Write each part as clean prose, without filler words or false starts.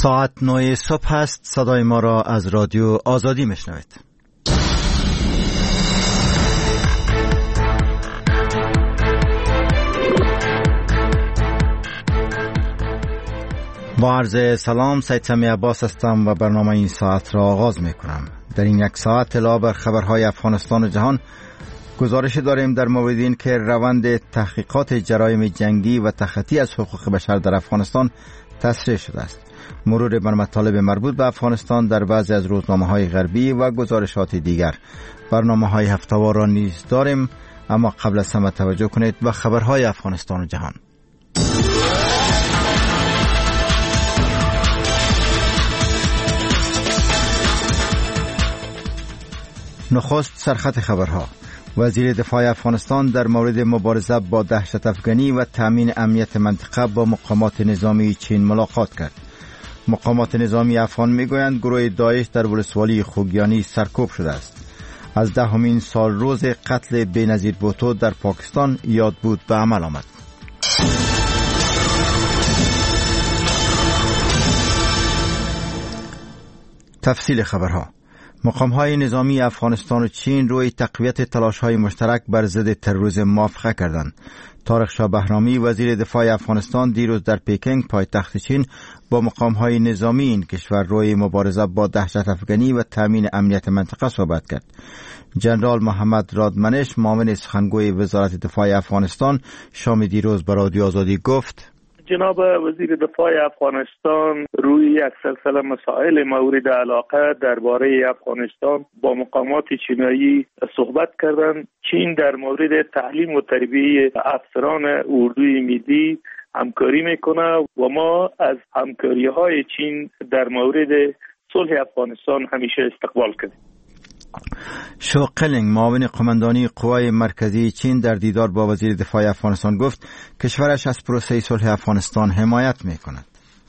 ساعت 9 صبح است. صدای ما را از رادیو آزادی میشنوید. با عرض سلام، سید سمی عباس هستم و برنامه این ساعت را آغاز می کنم. در این یک ساعت اطلاع بر خبرهای افغانستان و جهان گزارش داریم در مورد این که روند تحقیقات جرایم جنگی و تخطی از حقوق بشر در افغانستان تسریع شده است. مرور بر مطالب مربوط به افغانستان در بعضی از روزنامه‌های غربی و گزارشات دیگر. برنامه‌های هفته‌وار را نیز داریم، اما قبل از همه توجه کنید به خبرهای افغانستان و جهان. نخست سرخط خبرها. وزیر دفاع افغانستان در مورد مبارزه با دهشت افغانی و تامین امنیت منطقه با مقامات نظامی چین ملاقات کرد. مقامات نظامی افغان میگویند گروه داعش در ولسوالی خوگیانی سرکوب شده است. از 10مین سال روز قتل بینظیر بوتو در پاکستان یاد بود به عمل آمد. تفصیل خبرها. مقام‌های نظامی افغانستان و چین روی تقویت تلاش‌های مشترک بر ضد تروریسم موافقه کردند. طارق شاه بهرامی وزیر دفاع افغانستان دیروز در پکینگ پایتخت چین با مقام‌های نظامی این کشور روی مبارزه با دهشت افغانی و تامین امنیت منطقه صحبت کرد. جنرال محمد رادمنش معاون سخنگوی وزارت دفاع افغانستان شام دیروز به رادیو آزادی گفت: جناب وزیر دفاع افغانستان روی یک سلسله مسائل مورد علاقه درباره افغانستان با مقامات چینایی صحبت کردند. چین در مورد تعلیم و تربیت افسران اردوی ملی همکاری میکنه و ما از همکاری‌های چین در مورد صلح افغانستان همیشه استقبال کردیم. شو قلینگ معاون قماندانی قوای مرکزی چین در دیدار با وزیر دفاع افغانستان گفت کشورش از پروسه صلح افغانستان حمایت می‌کند.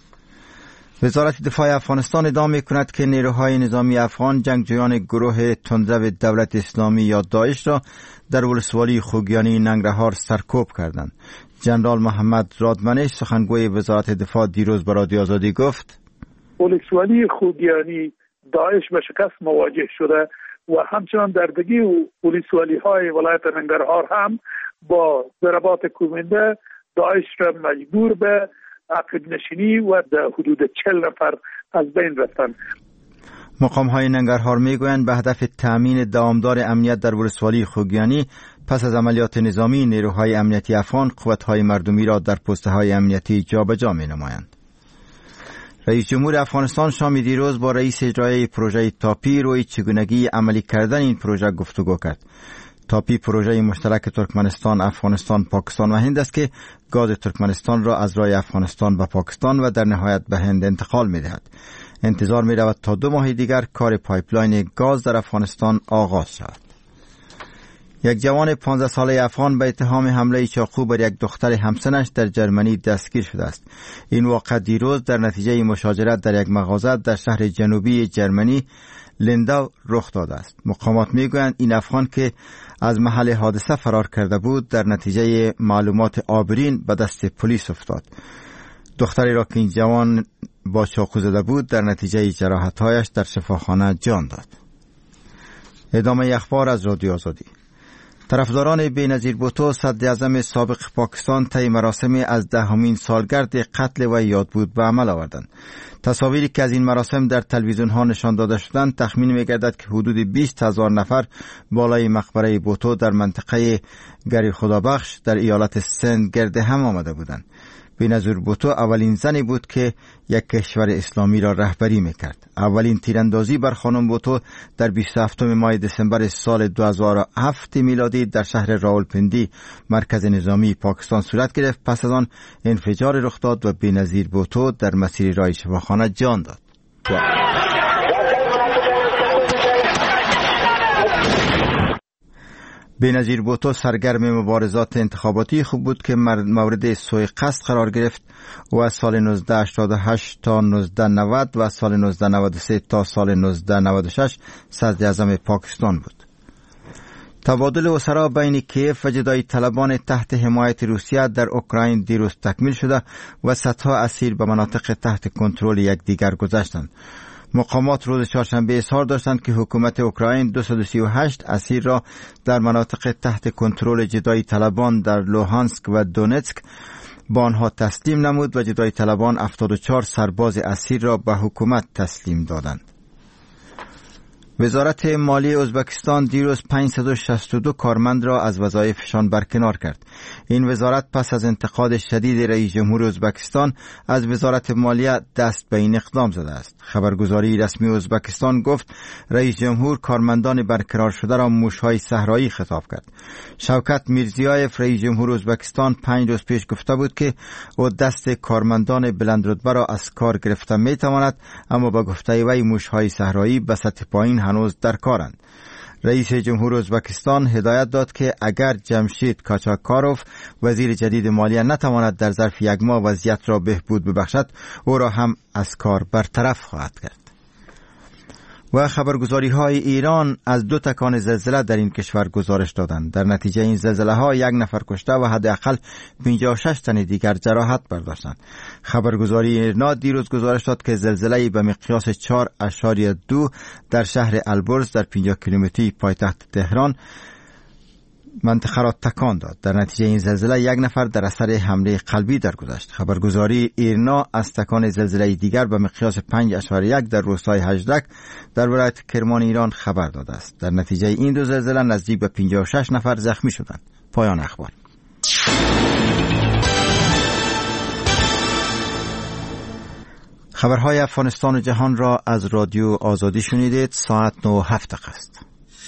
وزارت دفاع افغانستان ادعا می‌کند که نیروهای نظامی افغان جنگجویان گروه تندرو دولت اسلامی یا داعش را در ولسوالی خوگیانی ننگرهار سرکوب کردند. جنرال محمد رادمنش سخنگوی وزارت دفاع دیروز به رادیو آزادی گفت: ولسوالی خوگیانی داعش به شکست مواجه شده و همچنان دردگی و ولسوالی های ولایت ننگرهار هم با ضربات کوبنده داعش را مجبور به عقب نشینی و در حدود 40 نفر از بین رفتند. مقام های ننگرهار میگویند به هدف تامین دوامدار امنیت در ولسوالی خوگیانی پس از عملیات نظامی نیروهای امنیتی افغان قوت‌های مردمی را در پست‌های امنیتی جابجا می‌نمایند. رئیس جمهور افغانستان شام دیروز با رئیس اجرایی پروژه تاپی روی چگونگی عملی کردن این پروژه گفتگو کرد. تاپی پروژه مشترک ترکمنستان، افغانستان، پاکستان و هند است که گاز ترکمنستان را از راه افغانستان به پاکستان و در نهایت به هند انتقال می‌دهد. انتظار می‌رود تا 2 ماه دیگر کار پایپلاین گاز در افغانستان آغاز شود. یک جوان 15 ساله افغان به اتهام حمله چاقو بر یک دختر همسنش در جرمنی دستگیر شده است. این واقعه دیروز در نتیجه مشاجرت در یک مغازه در شهر جنوبی جرمنی لندو رخ داده است. مقامات میگویند این افغان که از محل حادثه فرار کرده بود در نتیجه معلومات آبرین به دست پلیس افتاد. دختری را که این جوان با چاقو زده بود در نتیجه جراحت‌هایش در شفاخانه جان داد. ادامه اخبار از رادیو آزادی. طرفداران بینظیر بوتو صدراعظم سابق پاکستان طی مراسم از 10مین سالگرد قتل و یاد بود به عمل آوردند. تصاویری که از این مراسم در تلویزیون ها نشان داده شدند تخمین می‌گردد که حدود 20,000 نفر بالای مقبره بوتو در منطقه گری خدابخش در ایالت سند گرد هم آمده بودند. بینظیر بوتو اولین زنی بود که یک کشور اسلامی را رهبری میکرد. اولین تیراندازی بر خانم بوتو در 27 ماه دسامبر سال 2007 میلادی در شهر راولپندی مرکز نظامی پاکستان صورت گرفت. پس از آن انفجار رخ داد و بینظیر بوتو در مسیر راه شفاخانه جان داد. بینظیر بوتو سرگرم مبارزات انتخاباتی خوب بود که مورد سوء قصد قرار گرفت و از سال 1988 تا 1990 و از سال 1993 تا سال 1996 صدر اعظم پاکستان بود. تبادل اسرا بین کیف و جدایی طلبان تحت حمایت روسیه در اوکراین دیروز تکمیل شده و صدها اسیر به مناطق تحت کنترل یکدیگر گذشتند. مقامات روز چهارشنبه اظهار داشتند که حکومت اوکراین 238 اسیر را در مناطق تحت کنترل جدایی طلبان در لوهانسک و دونتسک با آنها تسلیم نمود و جدایی طلبان 74 سرباز اسیر را به حکومت تسلیم دادند. وزارت مالی ازبکستان دیروز 562 کارمند را از وظایفشان برکنار کرد. این وزارت پس از انتقاد شدید رئیس جمهور ازبکستان از وزارت مالیه دست به این اقدام زده است. خبرگزاری رسمی ازبکستان گفت رئیس جمهور کارمندان برکنار شده را موشهای صحرایی خطاب کرد. شوکت میرزیایف رئیس جمهور ازبکستان 5 روز پیش گفته بود که او دست کارمندان بلند رتبه را از کار گرفته می تواند، اما با گفته وی موشهای صحرایی به سطح پایین هنوز در کارند. رئیس جمهور ازبکستان هدایت داد که اگر جمشید کاچاکاروف وزیر جدید مالیه نتواند در ظرف یک ماه وضعیت را بهبود ببخشد، او را هم از کار برطرف خواهد کرد. و خبرگزاری های ایران از 2 تکان زلزله در این کشور گزارش دادند. در نتیجه این زلزله ها 1 نفر کشته و حداقل 56 تن دیگر جراحت برداشتند. خبرگزاری ایرنا دیروز گزارش داد که زلزله به مقیاس 4.2 در شهر البرز در 50 کیلومتری پایتخت تهران منطقه را تکان داد. در نتیجه این زلزله 1 نفر در اثر حمله قلبی درگذشت. خبرگزاری ایرنا از تکان زلزله دیگر به مقیاس 5.1 در روستای هجدک در ولایت کرمان ایران خبر داده است. در نتیجه این 2 زلزله نزدیک به 56 نفر زخمی شدند. پایان اخبار. خبرهای افغانستان و جهان را از رادیو آزادی شنیدید. ساعت 9:07 است.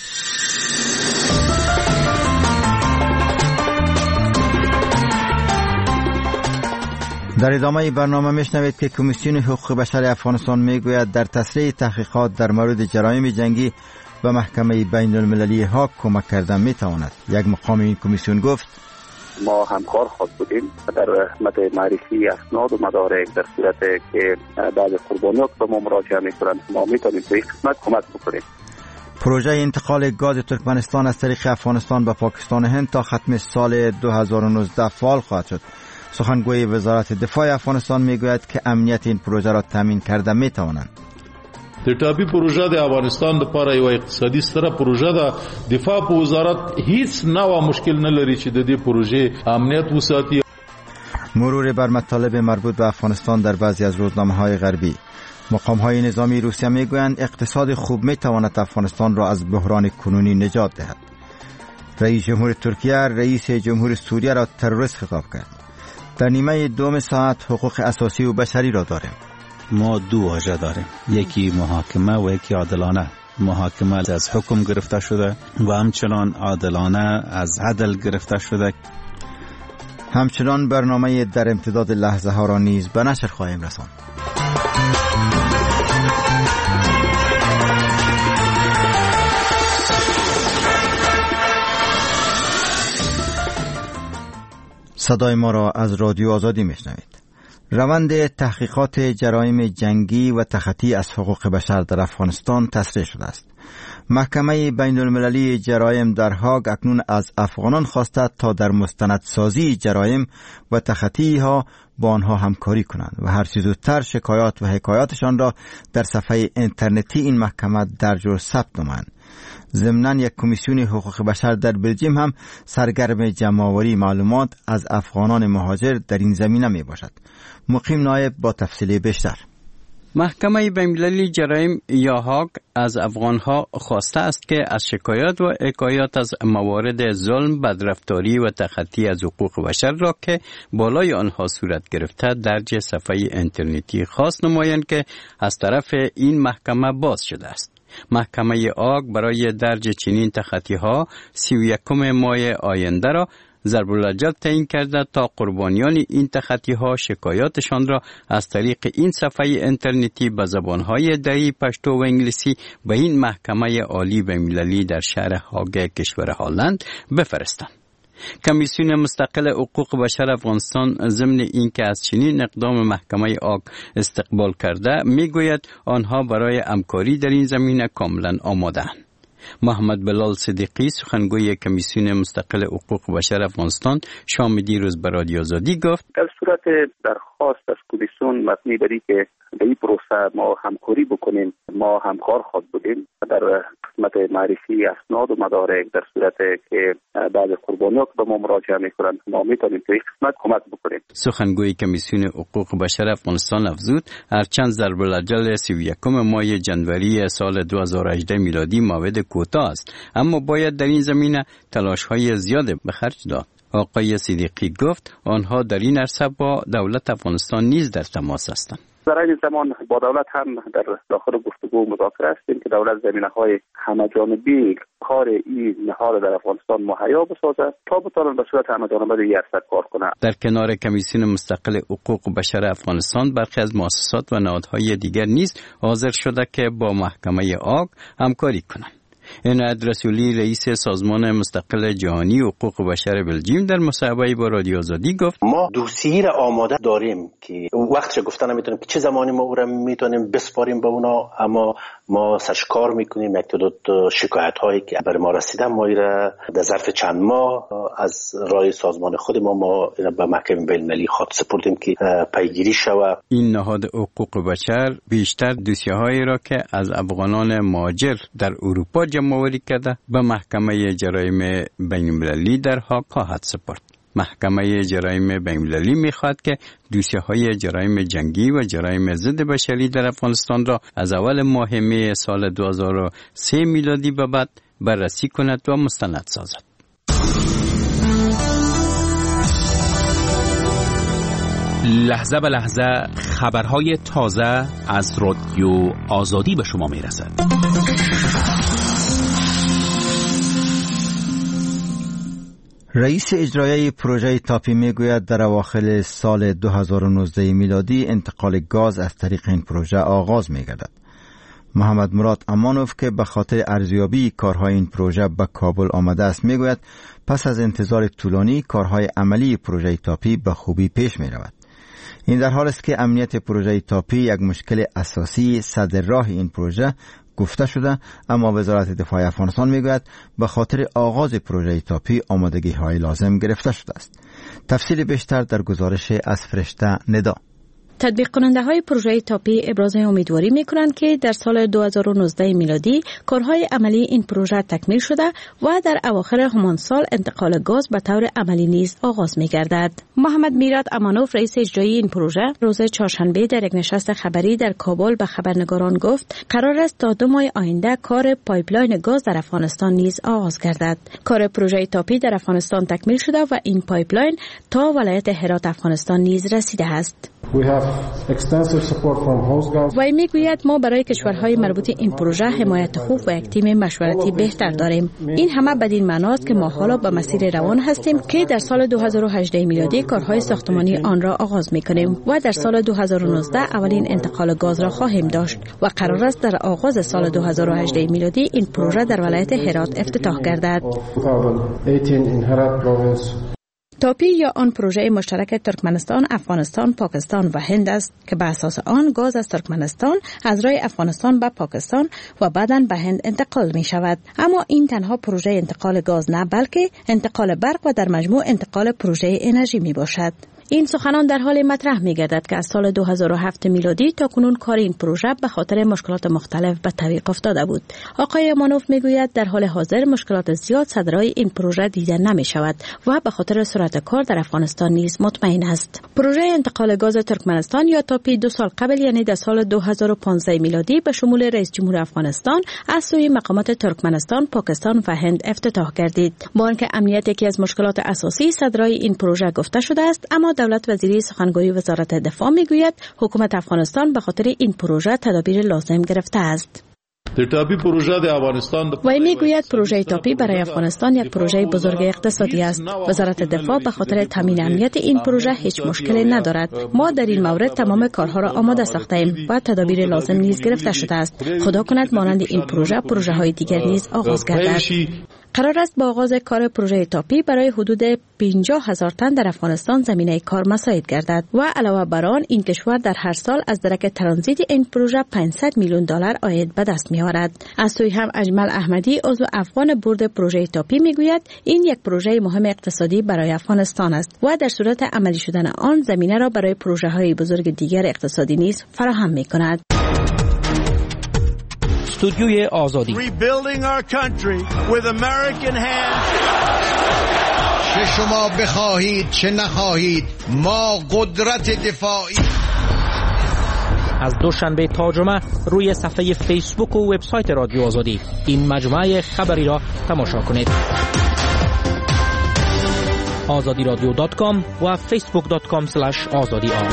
در ادامه برنامه میشنوید که کمیسیون حقوق بشر افغانستان میگوید در تسریع تحقیقات در مورد جرایم جنگی به محکمه بین المللی هاگ کمک کردن میتواند. یک مقام این کمیسیون گفت ما همکار خود بودیم در خدمت معرفی اسناد و مدارک در صورت که بعض قربانیات به ما مراجعه میکنند ما میتونیم به این خدمت کمک بکنیم. پروژه انتقال گاز ترکمنستان از طریق افغانستان به پاکستان و هند تا ختم سال 2019 فعال خواهد شد. سخنگوی وزارت دفاع افغانستان میگوید که امنیت این پروژه را تامین کرده میتوانند. د ټاپي پروژه د افغانستان لپاره یو اقتصادي ستره پروژه ده. دفاع په وزارت هیڅ نوع مشکل نه لري چې د دې پروژې امنیت وساتي. مرور بر مطالب مربوط به افغانستان در بعضی از روزنامه‌های غربی. مقام‌های نظامی روسیه میگویند اقتصاد خوب میتواند افغانستان را از بحران کنونی نجات دهد. رئیس جمهور ترکیه رئیس جمهور سوریه را تروریست خطاب کرد. در نیمه دوم ساعت حقوق اساسی و بشری را داریم. ما 2 واژه داریم، یکی محاکمه و یکی عادلانه. محاکمه از حکم گرفته شده و همچنان عادلانه از عدل گرفته شده. همچنان برنامه در امتداد لحظه ها را نیز به نشر خواهیم رساند. صدای ما را از رادیو آزادی میشنوید. روند تحقیقات جرایم جنگی و تخطی از حقوق بشر در افغانستان تسریع شده است. محکمه بین المللی جرایم در هاگ اکنون از افغانان خواسته تا در مستندسازی جرایم و تخطی ها با آنها همکاری کنند و هر چه زودتر شکایات و حکایاتشان را در صفحه اینترنتی این محکمه درج و ثبت نمایند. ضمناً یک کمیسیون حقوق بشر در بلژیم هم سرگرم جمع‌آوری معلومات از افغانان مهاجر در این زمینه می باشد. مقیم نایب با تفصیل بیشتر. محکمه بین‌المللی جرایم یا هاگ از افغانها خواسته است که از شکایات و حکایات از موارد ظلم، بدرفتاری و تخطی از حقوق بشر را که بالای آنها صورت گرفته درج صفحه اینترنتی خاص نمایند که از طرف این محکمه باز شده است. محکمه آگ برای درج چنین تخطی‌ها 31 ماه آینده را ضرب الاجل تعیین کرده تا قربانیان این تخطی‌ها شکایاتشان را از طریق این صفحه اینترنتی به زبان‌های دری پشتو و انگلیسی به این محکمه عالی بین‌المللی در شهر هاگ کشور هلند بفرستند. کمیسیون مستقل حقوق بشر افغانستان ضمن اینکه از چنین اقدام محکمه آگ استقبال کرده میگوید آنها برای همکاری در این زمینه کاملا آماده‌اند. محمد بلال صدیقی سخنگوی کمیسیون مستقل حقوق بشر افغانستان شام دیروز به رادیو آزادی گفت در صورت درخواست از کمیسیون مبنی بر اینکه در این پروسه ما همکاری بکنیم، ما همکار خود بودیم در قسمت معرفی اسناد و مدارک. در صورت که بعض قربانی‌ها به ما مراجعه میکنند ما میتونیم در این قسمت کمک بکنیم. سخنگوی کمیسیون حقوق بشر افغانستان افزود هرچند ضرب الاجل 31 ماه جنوری سال 2018 میلادی موعد کوتاه است، اما باید در این زمینه تلاش‌های زیاد به خرج داد. آقای صدیقی گفت آنها در این عرصه با دولت افغانستان نیز در تماس هستند. در این زمان با دولت هم در داخل گفتگو مذاکره هستیم که دولت زمینه‌های همه‌جانبی کار این نهاد در افغانستان مهیا بسازد تا بتوانند به صورت همه‌جانبه در این عرصه کار کنند. در کنار کمیسیون مستقل حقوق بشر افغانستان برخی از مؤسسات و نهادهای دیگر نیز حاضر شده که با محکمه آگ همکاری کنند. عنایت رسولی رئیس سازمان مستقل جهانی حقوق بشر بلژیم در مصاحبه با رادیو آزادی گفت ما دوسیه را آماده داریم که وقتش گفتن نمیتونیم که چه زمانی ما او را میتونیم بسپاریم به اونا، اما ما سشکار میکنیم یک تعداد شکایت هایی که بر ما رسیده ما را در ظرف چند ماه از راه سازمان خود ما به محکمه بین‌المللی خواهد سپردیم که پیگیری شود. این نهاد حقوق بشر بیشتر دوسیه هایی را که از افغانان مهاجر در اروپا جمع‌آوری کرده به محکمه جرایم بین‌المللی در هاگ خواهد سپرد. محکمه جرایم بین‌المللی می‌خواهد که دوسیه‌های جرایم جنگی و جرایم ضد بشری در افغانستان را از اول ماه می سال 2003 میلادی به بعد بررسی کند و مستند سازد. لحظه به لحظه خبرهای تازه از رادیو آزادی به شما میرسد. رئیس اجرایی پروژه تاپی میگوید در اواخر سال 2019 میلادی انتقال گاز از طریق این پروژه آغاز میگردد. محمد مراد امانوف که به خاطر ارزیابی کارهای این پروژه به کابل آمده است میگوید پس از انتظار طولانی کارهای عملی پروژه تاپی به خوبی پیش می رود. این در حال است که امنیت پروژه تاپی یک مشکل اساسی صدر راه این پروژه گفته شده، اما وزارت دفاع افغانستان میگوید به خاطر آغاز پروژه تاپی آمادگی های لازم گرفته شده است. تفصیل بیشتر در گزارش از فرشته ندا. تطبیق کننده های پروژه تاپی ابراز امیدواری می کنند که در سال 2019 میلادی کارهای عملی این پروژه تکمیل شده و در اواخر همان سال انتقال گاز به طور عملی نیز آغاز می گردد. محمد میراد امانوف رئیس اجرایی این پروژه روز چهارشنبه در یک نشست خبری در کابل به خبرنگاران گفت قرار است تا 2 ماه آینده کار پایپلاین گاز در افغانستان نیز آغاز گردد. کار پروژه تاپی در افغانستان تکمیل شده و این پایپلاین تا ولایت هرات افغانستان نیز رسیده است. وی میگوید ما برای کشورهای مربوط این پروژه حمایت خوب و یک تیم مشورتی بهتر داریم. این همه بدین معناست که ما حالا به مسیر روان هستیم که در سال 2018 میلادی کارهای ساختمانی آن را آغاز میکنیم و در سال 2019 اولین انتقال گاز را خواهیم داشت و قرار است در آغاز سال 2018 میلادی این پروژه در ولایت هرات افتتاح گردد. تاپی یا آن پروژه مشترک ترکمنستان، افغانستان، پاکستان و هند است که به اساس آن گاز از ترکمنستان از راه افغانستان به پاکستان و بعداً به هند انتقال می شود. اما این تنها پروژه انتقال گاز نه، بلکه انتقال برق و در مجموع انتقال پروژه انرژی می باشد. این سخنان در حال مطرح می‌گردد که از سال 2007 میلادی تا کنون کار این پروژه به خاطر مشکلات مختلف به تعویق افتاده بود. آقای امانوف میگوید در حال حاضر مشکلات زیاد صدرای این پروژه دیده نمی‌شود و به خاطر سرعت کار در افغانستان نیز مطمئن است. پروژه انتقال گاز ترکمنستان یا تاپی 2 سال قبل یعنی در سال 2015 میلادی به شمول رئیس جمهور افغانستان از سوی مقامات ترکمنستان، پاکستان و هند افتتاح گردید. با آنکه امنیت یکی از مشکلات اساسی صدرای این پروژه گفته شده است، اما دولت وزیری سخنگوی وزارت دفاع میگوید حکومت افغانستان به خاطر این پروژه تدابیر لازم گرفته است. وی میگوید پروژه تاپی برای افغانستان یک پروژه بزرگ اقتصادی است. وزارت دفاع به خاطر تامین امنیت این پروژه هیچ مشکلی ندارد. ما در این مورد تمام کارها را آماده ساخته‌ایم و تدابیر لازم نیز گرفته شده است. خدا کند مانند این پروژه های دیگر نیز آغاز گردد. قرار است با آغاز کار پروژه تاپی برای حدود 50,000 تن در افغانستان زمینه کار مساعد گردد و علاوه بر آن این کشور در هر سال از درک ترانزیت این پروژه 500 میلیون دلار عاید به دست می آورد. از سوی هم اجمل احمدی عضو افغان بورد پروژه تاپی می گوید این یک پروژه مهم اقتصادی برای افغانستان است و در صورت عملی شدن آن زمینه را برای پروژه های بزرگ دیگر اقتصادی نیز فراهم می کند. استودیوی آزادی چه شما بخواهید چه نخواهید ما قدرت دفاعی. از دوشنبه تا جمعه روی صفحه فیسبوک و وبسایت رادیو آزادی این مجموعه خبری را تماشا کنید. azadiradio.com و facebook.com/azadi.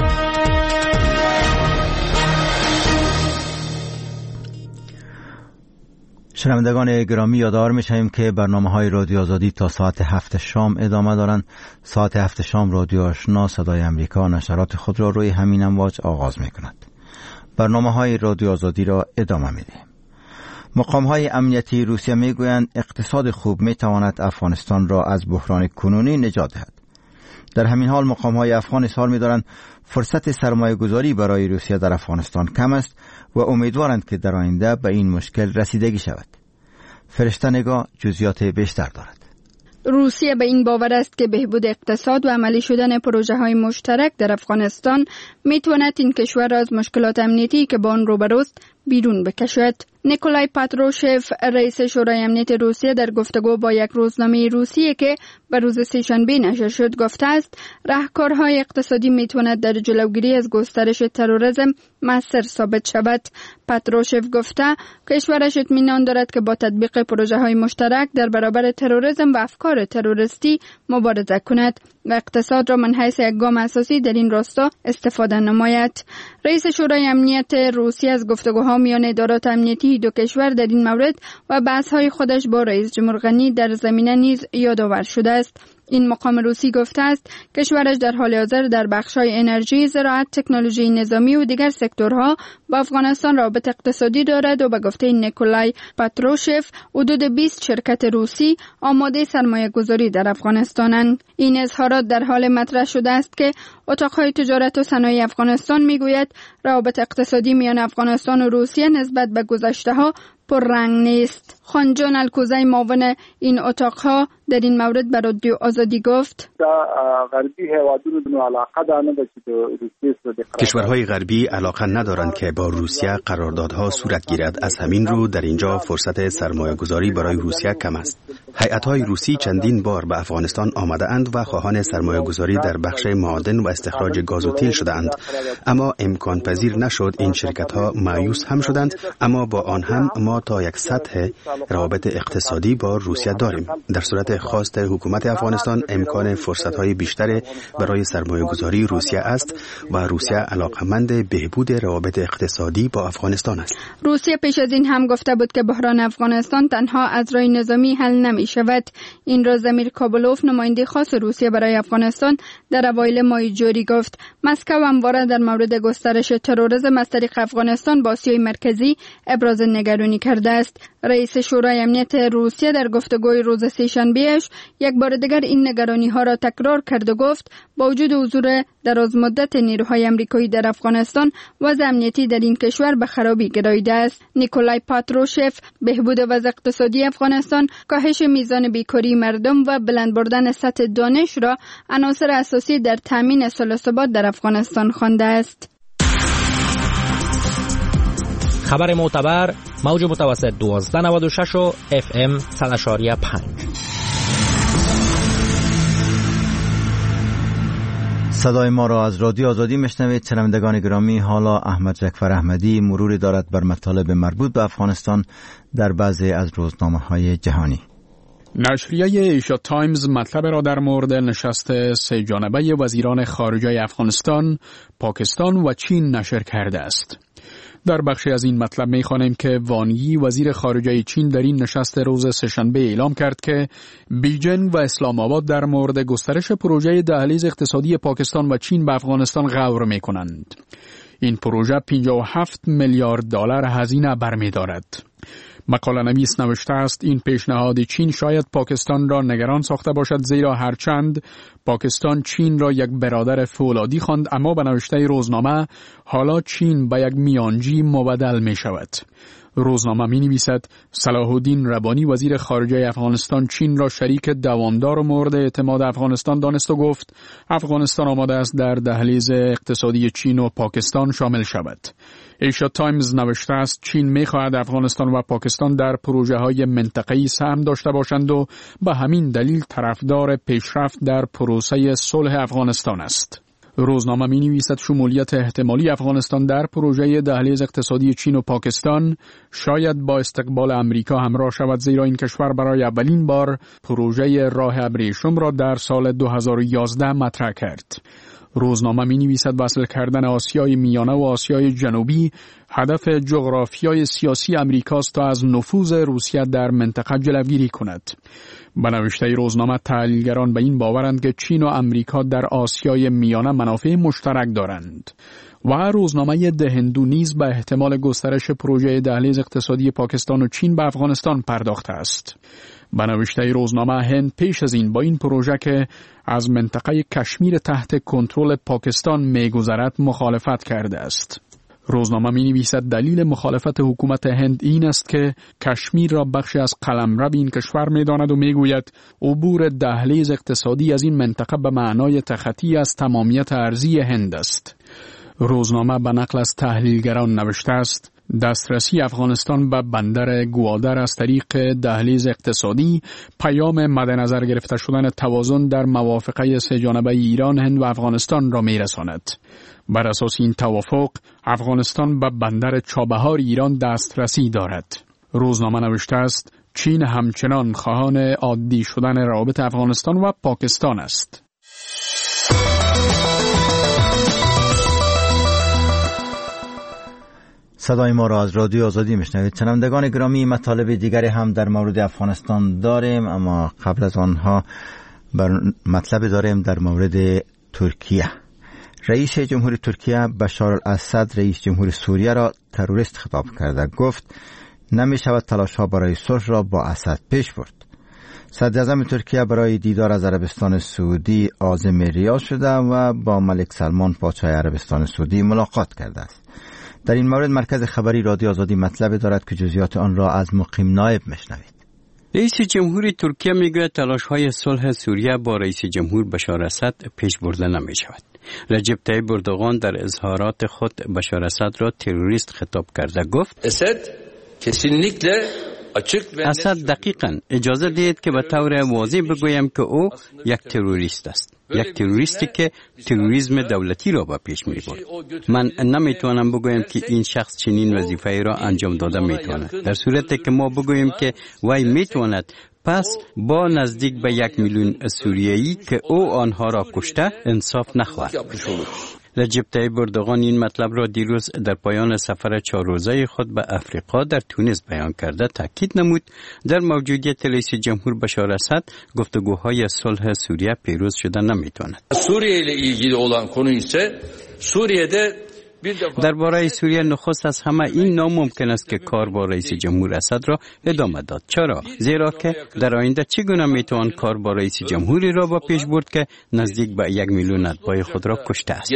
شنوندگان گرامی یادآور می‌شویم که برنامه‌های رادیو آزادی تا ساعت 7 شام ادامه دارند. ساعت 7 شام رادیو آشنا صدای امریکا نشرات خود را روی همین امواج آغاز می‌کند. برنامه‌های رادیو آزادی را ادامه می‌دهیم. مقام‌های امنیتی روسیه می‌گویند اقتصاد خوب می‌تواند افغانستان را از بحران کنونی نجات دهد. در همین حال مقام‌های افغان اظهار می‌دارند فرصت سرمایه‌گذاری برای روسیه در افغانستان کم است و امیدوارند که در آینده به این مشکل رسیدگی شود. فرشته نگاه جزئیات بیشتر دارد. روسیه به این باور است که بهبود اقتصاد و عملی شدن پروژه‌های مشترک در افغانستان می‌تواند این کشور را از مشکلات امنیتی که با آن روبروست بیرون بکشد. نیکولای پاتروشف رئیس شورای امنیت روسیه در گفتگو با یک روزنامه روسیه که به روز سه‌شنبه نشر شد گفته است راهکارهای اقتصادی میتواند در جلوگیری از گسترش تروریسم مؤثر ثابت شود. پاتروشف گفته کشورش اطمینان دارد که با تطبیق پروژه‌های مشترک در برابر تروریسم و افکار تروریستی مبارزه کند و اقتصاد را من حیث یک گام اساسی در این راستا استفاده نماید. رئیس شورای امنیت روسیه از گفتگوها میان ادارات امنیتی دو کشور در این مورد و بحث‌های خودش با رئیس جمهور غنی در زمینه نیز یادآور شده است. این مقام روسی گفته است کشورش در حال حاضر در بخش‌های انرژی، زراعت، تکنولوژی نظامی و دیگر سکتورها با افغانستان رابطه اقتصادی دارد و به گفته نیکولای پاتروشف حدود 20 شرکت روسی آماده سرمایه‌گذاری در افغانستانند. این اظهارات در حال مطرح شده است که اتاق‌های تجارت و صنایع افغانستان میگوید روابط اقتصادی میان افغانستان و روسیه نسبت به گذشته‌ها پررنگ نیست. خانجان الکوزی معاون این اتاقها در این مورد به رادیو آزادی گفت کشورهای غربی علاقه ندارند که با روسیه قراردادها صورت گیرد. از همین رو در اینجا فرصت سرمایه گذاری برای روسیه کم است. هیئت‌های روسی چندین بار به افغانستان آمده اند و خواهان سرمایه گذاری در بخش معادن و استخراج گاز و تیل شده اند، اما امکان پذیر نشد. این شرکت‌ها مایوس هم شدند، اما با آن هم ما تا یک سطح روابط اقتصادی با روسیه داریم. در صورت خواست حکومت افغانستان امکان فرصت‌های بیشتر برای سرمایه‌گذاری روسیه است و روسیه علاقمند بهبود روابط اقتصادی با افغانستان است. روسیه پیش از این هم گفته بود که بحران افغانستان تنها از راه نظامی حل نمی شود. این را زمیر کابلوف نماینده خاص روسیه برای افغانستان در اوایل ماه جاری گفت. مسکو همواره در مورد گسترش تروریسم از طریق افغانستان با آسیای مرکزی ابراز نگرانی کرده است. رئیس شورای امنیت روسیه در گفتگوی روز سه‌شنبه‌اش یک بار دیگر این نگرانی‌ها را تکرار کرد و گفت با وجود حضور درازمدت نیروهای آمریکایی در افغانستان وضع امنیتی در این کشور به خرابی گراییده است. نیکولای پاتروشف بهبود وضع اقتصادی افغانستان، کاهش میزان بیکاری مردم و بلند بردن سطح دانش را عناصر اساسی در تامین صلح و ثبات در افغانستان خوانده است. خبر معتبر موج متوسط 1296 و FM 100.5. صدای ما را از رادیو آزادی میشنوید. شنوندگان گرامی، حالا احمد جعفر احمدی مروری دارد بر مطالب مربوط به افغانستان در بعضی از روزنامه‌های جهانی. نشریه ایشیا تایمز مطلب را در مورد نشست سه جانبه وزیران خارجه افغانستان، پاکستان و چین نشر کرده است. در بخشی از این مطلب می‌خوانیم که وان یی وزیر خارجه چین در این نشست روز سه‌شنبه اعلام کرد که بیجینگ و اسلام آباد در مورد گسترش پروژه دهلیز اقتصادی پاکستان و چین به افغانستان غور می‌کنند. این پروژه 57 میلیارد دلار هزینه برمی‌دارد. مقاله نویس نوشته است این پیشنهاد چین شاید پاکستان را نگران ساخته باشد، زیرا هرچند پاکستان چین را یک برادر فولادی خواند، اما به نوشته روزنامه حالا چین به یک میانجی مبدل می شود. روزنامه می نویسد صلاح الدین ربانی وزیر خارجه افغانستان چین را شریک دوامدار و مورد اعتماد افغانستان دانست و گفت افغانستان آماده است در دهلیز اقتصادی چین و پاکستان شامل شود. ایشیا تایمز نوشته است چین می خواهد افغانستان و پاکستان در پروژه های منطقه‌ای سهم داشته باشند و به همین دلیل طرفدار پیشرفت در پروسه صلح افغانستان است. روزنامه می نویسد شمولیت احتمالی افغانستان در پروژه دهلیز اقتصادی چین و پاکستان شاید با استقبال امریکا همراه شود، زیرا این کشور برای اولین بار پروژه راه ابریشم را در سال 2011 مطرح کرد. روزنامه می نویسد وصل کردن آسیای میانه و آسیای جنوبی هدف جغرافیای سیاسی امریکاست تا از نفوذ روسیه در منطقه جلوگیری کند. به نوشته روزنامه تحلیلگران به این باورند که چین و امریکا در آسیای میانه منافع مشترک دارند و روزنامه ده هندو نیز به احتمال گسترش پروژه دهلیز اقتصادی پاکستان و چین به افغانستان پرداخته است. به نوشته روزنامه هند پیش از این با این پروژه که از منطقه کشمیر تحت کنترل پاکستان می‌گذرد مخالفت کرده است. روزنامه می نویسد دلیل مخالفت حکومت هند این است که کشمیر را بخشی از قلمرو این کشور می داند و می گوید عبور دهلیز اقتصادی از این منطقه به معنای تخطی از تمامیت ارضی هند است. روزنامه به نقل از تحلیلگران نوشته است دسترسی افغانستان به بندر گوادر از طریق دهلیز اقتصادی پیام مد نظر گرفته شدن توازن در موافقه سه جانبه ایران، هند و افغانستان را می رساند. بر اساس این توافق افغانستان به بندر چابهار ایران دسترسی دارد. روزنامه نوشته است چین همچنان خواهان عادی شدن روابط افغانستان و پاکستان است. صدای ما را از رادیو آزادی میشنوید. شنوندگان گرامی، مطالب دیگری هم در مورد افغانستان داریم، اما قبل از آنها مطلب داریم در مورد ترکیه. رئیس جمهوری ترکیه بشار الاسد رئیس جمهوری سوریه را تروریست خطاب کرده. گفت نمی شود تلاش ها برای صلح را با اسد پیش برد. صدر اعظم ترکیه برای دیدار از عربستان سعودی عازم ریاض شده و با ملک سلمان پادشاه عربستان سعودی ملاقات کرده است. در این مورد مرکز خبری رادیو آزادی مطلب دارد که جزئیات آن را از مقیم نایب میشنوید. رئیس جمهوری ترکیه میگوید تلاش‌های صلح سوریه با رئیس جمهور بشار اسد پیش برده نمی شود. رجب طیب اردوغان در اظهارات خود بشار اسد را تروریست خطاب کرده. گفت اسد دقیقاً اجازه دهید که به طور واضح بگویم که او یک تروریست است، یک تروریستی که تروریسم دولتی را به پیش می‌برد. من نمیتوانم بگویم که این شخص چنین وظیفه‌ای را انجام داده میتواند. در صورتی که ما بگوییم که وی میتواند، پس با نزدیک به 1 میلیون سوریایی که او آنها را کشته انصاف نخواهد. رجب طیب اردوغان این مطلب را دیروز در پایان سفر 4 روزه خود به افریقا در تونس بیان کرده تاکید نمود در موجودیت رئیس جمهور بشار اسد گفتگوهای صلح سوریه پیروز شده نمیتواند. سوریه ile ilgili olan konu ise Suriye'de درباره سوریه نخست از همه این ناممکن است که کار با رئیس جمهور اسد را ادامه داد. چرا؟ زیرا که در آینده چگونه میتوان کار با رئیس جمهوری را با پیش برد که نزدیک به 1 میلیون اتباع خود را کشته است.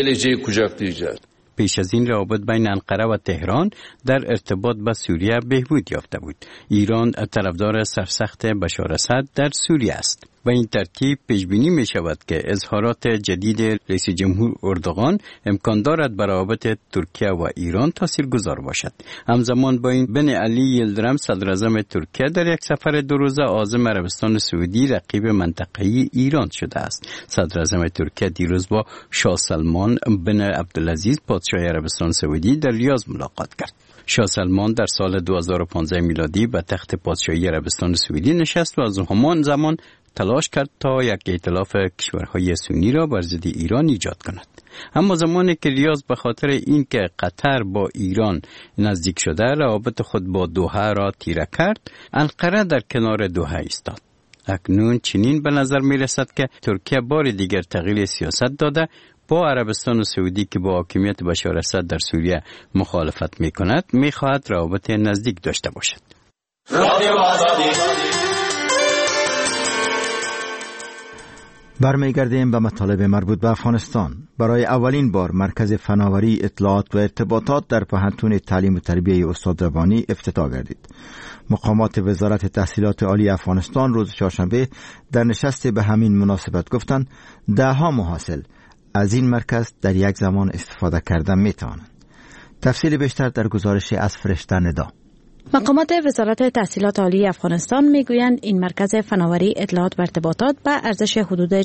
پیش از این روابط بین انقره و تهران در ارتباط با سوریه بهبود یافته بود. ایران طرفدار سرسخت بشار اسد در سوریه است. و این ترتیب پیش بینی می شود که اظهارات جدید رئیس جمهور اردوغان امکان دارد بر روابط ترکیه و ایران تاثیرگذار باشد. همزمان با این بن علی یلدرم صدر اعظم ترکیه در یک سفر 2 روزه عازم عربستان سعودی رقیب منطقه‌ای ایران شده است. صدر اعظم ترکیه دیروز با شاه سلمان بن عبدالعزیز پادشاه عربستان سعودی در ریاض ملاقات کرد. شاه سلمان در سال 2015 میلادی به تخت پادشاهی عربستان سعودی نشست و از همان زمان تلاش کرد تا یک ائتلاف کشورهای سنی را بر ضد ایران ایجاد کند. اما زمانی که ریاض به خاطر اینکه قطر با ایران نزدیک شده روابط خود با دوحه را تیره کرد، انقره در کنار دوحه ایستاد. اکنون چنین به نظر می رسد که ترکیه بار دیگر تغییر سیاست داده با عربستان سعودی که با حاکمیت بشار اسد در سوریه مخالفت می کند می خواهد روابط نزدیک داشته باشد. رادیو آزادی. برمیگردیم به مطالب مربوط به افغانستان. برای اولین بار مرکز فناوری اطلاعات و ارتباطات در پوهنتون تعلیم و تربیه استاد ربانی افتتاح گردید. مقامات وزارت تحصیلات عالی افغانستان روز چهارشنبه در نشست به همین مناسبت گفتند دهها محصل از این مرکز در یک زمان استفاده کردن می توانند. تفصیل بیشتر در گزارش از فرشته ندا. مقامات وزارت تحصیلات عالی افغانستان میگویند این مرکز فناوری اطلاعات و ارتباطات به ارزش حدود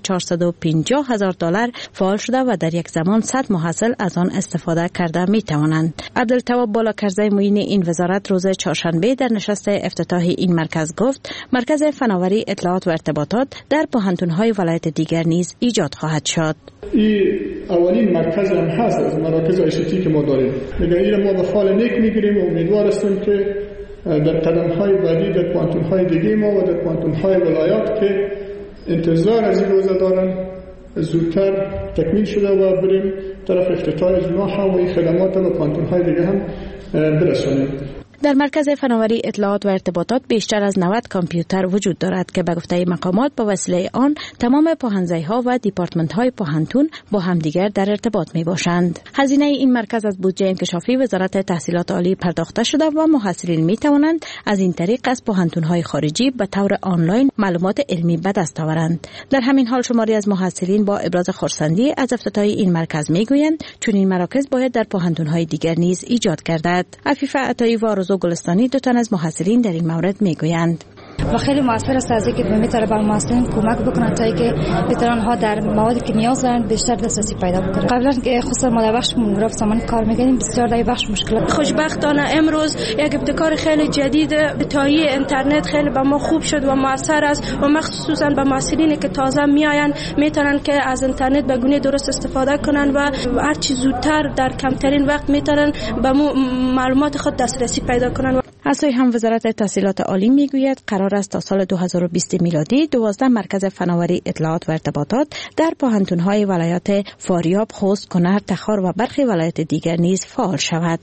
$450,000 فعال شده و در یک زمان 100 محصل از آن استفاده کرده می توانند. عبدالتواب بالاکرزی معین این وزارت روز چهارشنبه در نشست افتتاحی این مرکز گفت مرکز فناوری اطلاعات و ارتباطات در پوهنتون‌های ولایت دیگر نیز ایجاد خواهد شد. این اولین مرکز هم هست از مراکز آیسیتی که ما داریم. این ما به فال نیک میگیریم و امیدوار هستیم که در قدم‌های بعدی در پوهنتون‌های دیگه ما و در پوهنتون‌های ولایات که انتظار از این روزه دارن زودتر تکمیل شده و بریم طرف افتتاح اجماع هم و این خدمات به پوهنتون‌های دیگه هم برسونیم. در مرکز فناوری اطلاعات و ارتباطات بیشتر از 90 کامپیوتر وجود دارد که به گفته مقامات با وسیله آن تمام پوهنځای‌ها و دیپارتمنت‌های پوهنتون با همدیگر در ارتباط می‌باشند. هزینه این مرکز از بودجه انکشافی وزارت تحصیلات عالی پرداخته شده و محصلین می‌توانند از این طریق از پوهنتون‌های خارجی به طور آنلاین معلومات علمی به دست آورند. در همین حال شماری از محصلین با ابراز خرسندی از افتتاح این مرکز می‌گویند چون این مراکز باید در پوهنتون‌های دیگر نیز ایجاد گردد. عفیفه عطایی و آرزو گلستانی دو تن از محصلین در این مورد میگویند و خیلی موثر است از اینکه میتونه به محصلین کمک بکنن تا اینکه بتونن ها در موادی که نیاز دارن بیشتر دسترسی پیدا بکنن. قبلا که خصوصا ما در بخش گراف سامان کار می‌کردیم بسیار در بخش مشکلات. خوشبختانه امروز یک ابتکار خیلی جدید تایی اینترنت خیلی به ما خوب شد و موثر است و مخصوصا به محصلینی که تازه میآیند میتونن که از اینترنت به گونه درست استفاده کنن و هر چی زودتر در کمترین وقت میتونن به معلومات خود دسترسی پیدا کنن. از سوی هم وزارت تحصیلات عالی میگوید قرار است تا سال 2020 میلادی 12 مرکز فناوری اطلاعات و ارتباطات در پوهنتون‌های ولایات فاریاب، خوست، کنر، تخار و برخی ولایات دیگر نیز فعال شود.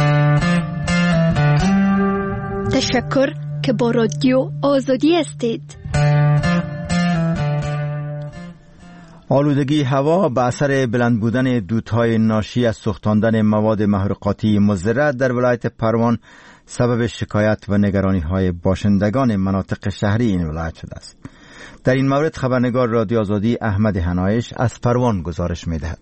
تشکر که با رادیو آزادی هستید. آلودگی هوا به اثر بلند بودن دودهای ناشی از سوختاندن مواد محرقاتی مضر در ولایت پروان سبب شکایت و نگرانی‌های باشندگان مناطق شهری این ولایت شده است. در این مورد خبرنگار رادیو آزادی احمد حنایش از پروان گزارش می‌دهد.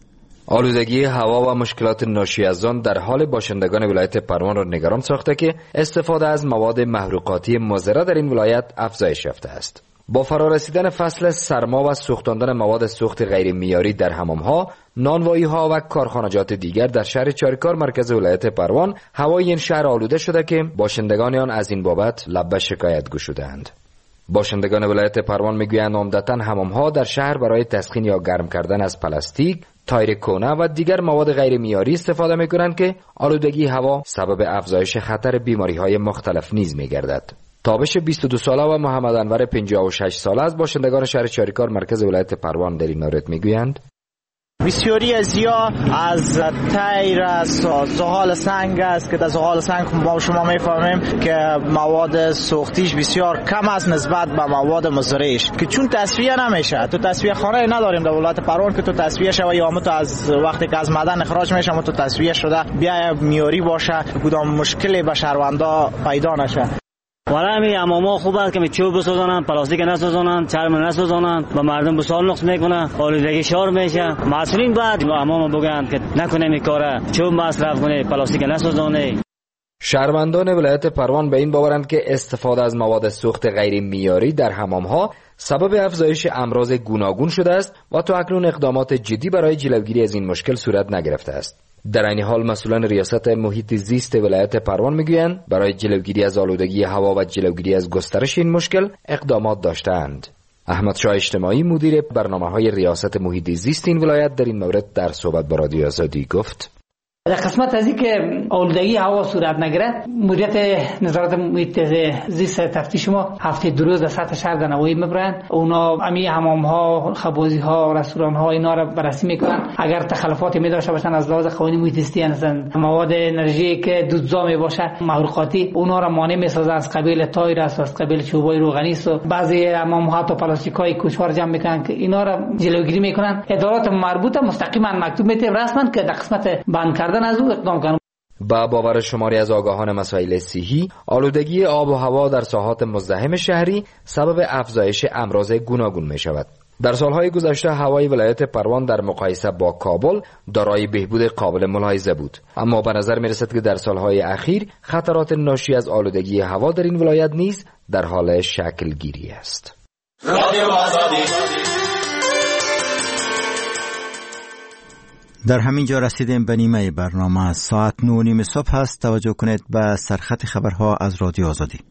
آلودگی هوا و مشکلات ناشی از آن در حال باشندگان ولایت پروان را نگران ساخته که استفاده از مواد محرقاتی مضر در این ولایت افزایش یافته است. با فرارسیدن فصل سرما و سوختاندن مواد سوخت غیر معیاری در حمام‌ها، نانوایی‌ها و کارخانجات دیگر در شهر چاریکار مرکز ولایت پروان، هوای این شهر آلوده شده که باشندگان آن از این بابت لب به شکایت گشودند. باشندگان ولایت پروان میگویند عمدتاً حمام‌ها در شهر برای تسخین یا گرم کردن از پلاستیک، تایر کهنه و دیگر مواد غیر معیاری استفاده می‌کنند که آلودگی هوا سبب افزایش خطر بیماری‌های مختلف نیز می‌گردد. تابش 22 ساله و محمد انور 56 ساله از باشندگان شهر چاریکار مرکز ولایت پروان در این مورد میگویند بسیاری از یا از تایر است، زغال سنگ است که در زغال سنگ ما شما میفهمیم که مواد سوختیش بسیار کم است نسبت به مواد مضرش که چون تصفیه نمیشه. تو تصفیه خانه نداریم در ولایت پروان که تو تصفیه شوه یا تو از وقتی که از معدن اخراج میشه تو تصفیه شده بیا میاری باشه کدام مشکلی به شهروندا پیدا نشه. ولی همی حماما خوب است که چوب بسازانن، پلاستیک نسازانن، چرم نسازانن و مردم بسیار نقص میکنه، آلودگی شار میشه. مسئولین بعد حماما بگن که نکنه این کارا، چوب مصرف کنه، پلاستیک نسازانه. شهروندان ولایت پروان به این باورند که استفاده از مواد سوخت غیر معیاری در حمام‌ها سبب افزایش امراض گوناگون شده است و تا اکنون اقدامات جدی برای جلوگیری از این مشکل صورت نگرفته است. در این حال مسئولان ریاست محیط زیست ولایت پروان میگویند برای جلوگیری از آلودگی هوا و جلوگیری از گسترش این مشکل اقدامات داشته‌اند. احمد شاه اجتماعی مدیر برنامه‌های ریاست محیط زیست این ولایت در این مورد در صحبت با رادیو آزادی گفت: در قسمت از اینکه آلودگی هوا صورت نگیره، مدیریت نظارت محیط زیست تفتیش ما هفته 2 روز در سطح شهر در نواحی میبرن. اونا امی حمام ها، خبازی ها، رستوران ها اینا را بررسی میکنن. اگر تخلفاتی می داشته باشن از لحاظ قوانین محیط زیستی، مثلا مواد انرژی که دودزا می باشه، محروقاتی، اونا را مانع میسازن. از قبیل تایر است، از قبیل چوبای روغنی است. بعضی حمام ها تا پلاستیکای کوچوار جمع میکنن که اینا را جلوگیری میکنن. ادارات مربوطه مستقیما مکتوب میته رسما که در قسمت بند کردن از او اقدام کنند. با باور شماری از آگاهان مسائل صحی، آلودگی آب و هوا در ساحات مزدحم شهری سبب افزایش امراض گوناگون می شود. در سالهای گذشته هوای ولایت پروان در مقایسه با کابل دارای بهبود قابل ملاحظه بود، اما به نظر می رسد که در سالهای اخیر خطرات ناشی از آلودگی هوا در این ولایت نیز در حال شکل گیری است. در همین جا رسیدیم به نیمه برنامه. ساعت 9:30 صبح است. توجه کنید به سرخط خبرها از رادیو آزادی.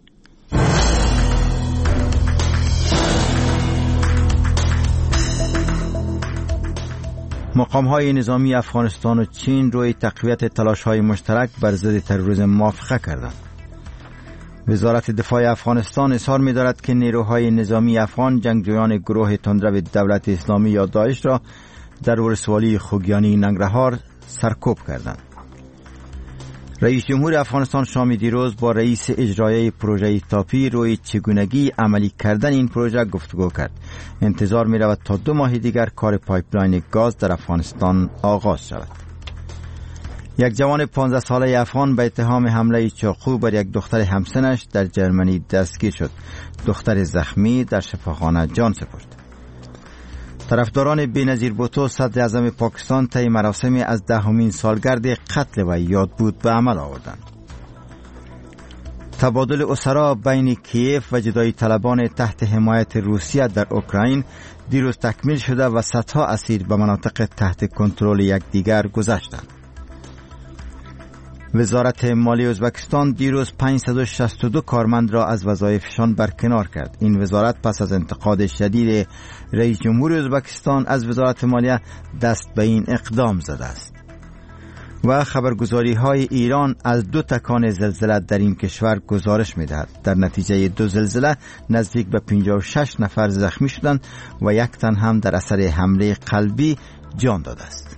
مقام‌های نظامی افغانستان و چین روی تقویت تلاش‌های مشترک بر ضد تروریسم موافقه کردند. وزارت دفاع افغانستان اظهار می‌دارد که نیروهای نظامی افغان جنگجویان گروه تندرو دولت اسلامی یا داعش را در ولسوالی خوگیانی ننگرهار سرکوب کردند. رئیس جمهور افغانستان شام دیروز با رئیس اجرایی پروژه تاپی روی چگونگی عملی کردن این پروژه گفتگو کرد. انتظار می رود تا 2 ماه دیگر کار پایپلاین گاز در افغانستان آغاز شود. یک جوان 15 ساله افغان به اتهام حمله چاقو بر یک دختر همسنش در جرمنی دستگیر شد. دختر زخمی در شفاخانه جان سپرد. طرفداران بینظیر بوتو صدر اعظم پاکستان طی مراسمی از 10مین سالگرد قتل و یاد بود به عمل آوردند. تبادل اسرا بین کیف و جدایی طلبان تحت حمایت روسیه در اوکراین دیروز تکمیل شده و صدها اسیر به مناطق تحت کنترل یکدیگر گذشتند. وزارت مالی ازبکستان دیروز 562 کارمند را از وظایفشان برکنار کرد. این وزارت پس از انتقاد شدید رئیس جمهور ازبکستان از وزارت مالیه دست به این اقدام زده است. و خبرگزاری های ایران از 2 تکان زلزله در این کشور گزارش می دهد. در نتیجه 2 زلزله نزدیک به 56 نفر زخمی شدند و 1 تن هم در اثر حمله قلبی جان داده است.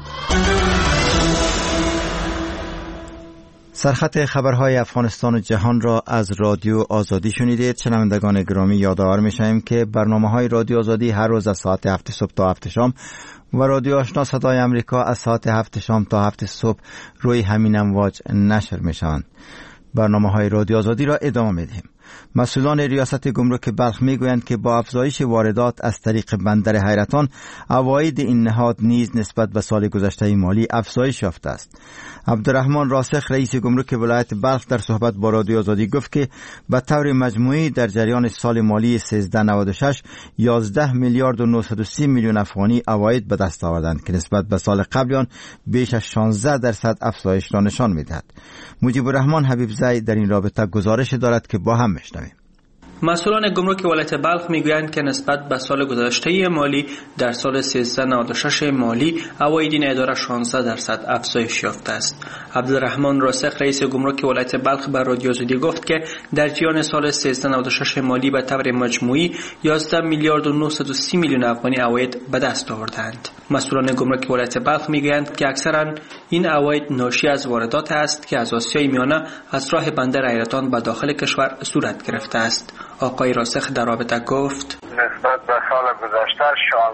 سرخط خبرهای افغانستان و جهان را از رادیو آزادی شنیدید. شنوندگان گرامی یادآور می‌شویم که برنامه‌های رادیو آزادی هر روز از ساعت 7 صبح تا 7 شام و رادیو آشنا صدای امریکا از ساعت 7 شام تا 7 صبح روی همین امواج نشر می‌شوند. برنامه‌های رادیو آزادی را ادامه می‌دهیم. مسئولان ریاست گمرک بلخ میگویند که با افزایش واردات از طریق بندر حیرتان، عواید این نهاد نیز نسبت به سال گذشته مالی افزایش یافته است. عبدالرحمن راسخ رئیس گمرک ولایت بلخ در صحبت با رادیو آزادی گفت که به طور مجموعی در جریان سال مالی 1396 11 میلیارد و 930 میلیون افغانی عواید به دست آوردند که نسبت به سال قبل آن بیش از 16% افزایش را نشان می‌دهد. مجیب الرحمن حبیب زی در این رابطه گزارش دارد که با هم میشنویم. مسئولان گمرک ولایت بلخ میگویند که نسبت به سال گذشته مالی در سال 1396 مالی عواید این اداره 16% افزایش یافته است. عبدالرحمن راسخ رئیس گمرک ولایت بلخ به رادیو آزادی گفت که در جریان سال 1396 مالی به طور مجموعی 11 میلیارد و 930 میلیون افغانی عواید به دست آوردند. مسئولان گمرک ولایت بلخ میگویند که اکثرا این عواید ناشی از واردات است که از آسیای میانه از راه بندر حیرتان به داخل کشور صورت گرفته است. آقای راسخ در رابطه گفت نسبت به سال گذشته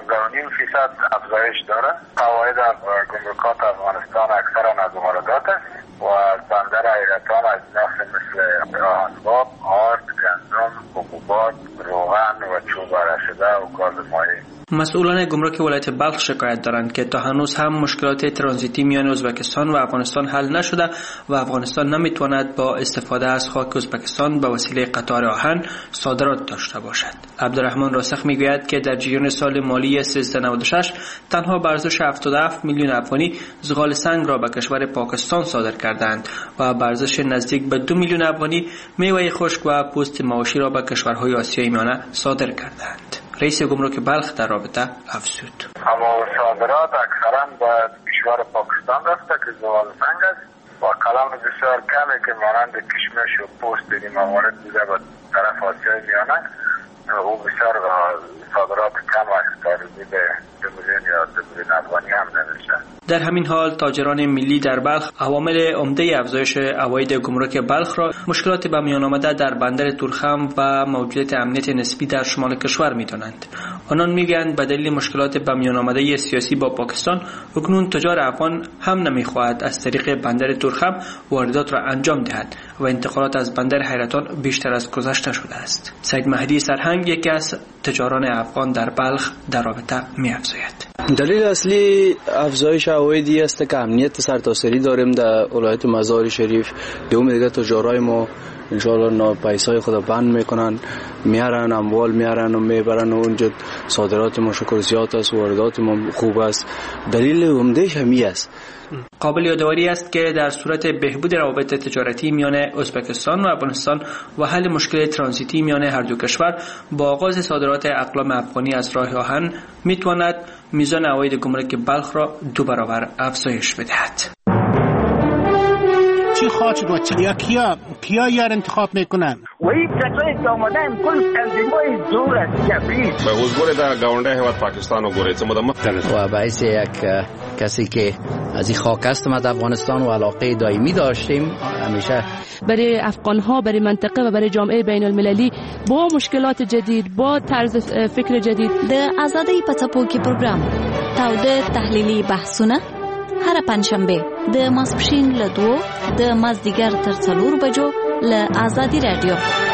16.5% افزایش داره. عواید از گمرکات افغانستان اکثرا از واردات است و از بندر حیرتان از نفت مثل اسباب، آرد، گندم، حبوبات، روغن و چوب رشده و گاز مایع. مسئولان گمرک ولایت بلخ شکایت دارند که تا هنوز هم مشکلات ترانزیتی میان ازبکستان و افغانستان حل نشده و افغانستان نمیتواند با استفاده از خاک ازبکستان به وسیله قطار آهن صادرات داشته باشد. عبدالرحمن راسخ میگوید که در جریان سال مالی 1396 تنها به ارزش 77 میلیون افغانی زغال سنگ را به کشور پاکستان صادر کردند و به ارزش نزدیک به 2 میلیون افغانی میوه خشک و پوست مواشی را به کشورهای آسیای میانه صادر کردند. رئیس گمرک بلخ در رابطه افزود: اما صادرات اکثرا به بیش کشور پاکستان رفته که زغال سنگ است و کلام بسیار کمی که مانند کشمش و پوست این موارد بوده به طرف آسیای میانه او بسیار صادرات کم است تا حدود 2 میلیون یا 2 میلیون افغانی هم نمیشه. در همین حال تاجران ملی در بلخ عوامل عمده افزایش عواید گمرک بلخ را مشکلات به میان آمده در بندر تورخم و موجودیت امنیت نسبی در شمال کشور می‌دانند. آنان میگویند به دلیل مشکلات به میان آمده سیاسی با پاکستان اکنون تجار افغان هم نمی‌خواهد از طریق بندر تورخم واردات را انجام دهد و انتقالات از بندر حیرتان بیشتر از گذشته شده است. سید مهدی سرهنگ یکی از تجاران افغان در بلخ در رابطه می‌افزاید. دلیل اصلی افزایش عوایدی است که امنیت سرتاسری داریم در ولایت مزار شریف. دوم دیگه تجارای ما انشاءالله پیسای خود بند میکنن، میارن اموال میارن و میبرن و اونجا صادرات ما شکر زیاد است، واردات ما خوب است. دلیل عمدهش همین است. قابل یادآوری است که در صورت بهبود روابط تجارتی میان ازبکستان و افغانستان و حل مشکل ترانزیتی میان هر دو کشور با آغاز صادرات اقلام افغانی از راه آهن میتواند میزان عواید گمرک بلخ را 2 برابر افزایش بدهد. چی خواهد و یا کیا یار انتخاب میکنن و این کسایی که آمدن کل تنظیمای زور است جبری به حضور در گاونده هیواد پاکستان و گوریت و باعث یک کسی که از این خاک است ما در افغانستان و علاقه دائمی داشتیم همیشه برای افغان‌ها، برای منطقه و برای جامعه بین المللی با مشکلات جدید، با طرز فکر جدید د آزادۍ په څپو کې پروګرام تاوده تحلیلي بحثونه هر پنځشنبه د ماسپښین له 2 د مازدیګر تر 4 بجو له آزادی رادیو.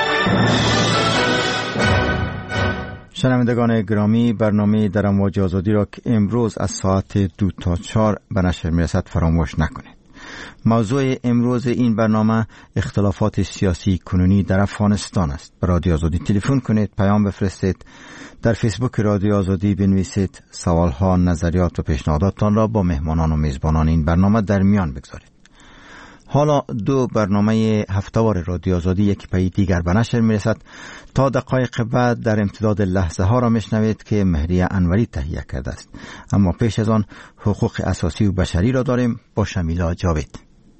شنوندگان گرامی، برنامه در امواج آزادی را که امروز از ساعت 2 تا 4 به نشر میرسد فراموش نکنید. موضوع امروز این برنامه اختلافات سیاسی کنونی در افغانستان است. به رادیو آزادی تلفن کنید، پیام بفرستید، در فیسبوک رادیو آزادی بنویسید، سوالها، نظریات و پیشنهاداتتان را با مهمانان و میزبانان این برنامه در میان بگذارید. حالا 2 برنامه هفته‌وار رادیو آزادی یک پی دیگر به نشر میرسد. تا دقایق بعد در امتداد لحظه ها را میشنوید که مهریه انوری تهیه کرده است. اما پیش از آن حقوق اساسی و بشری را داریم با شمیلا جاوید.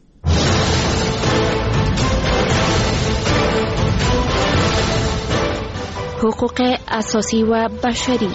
حقوق اساسی و بشری.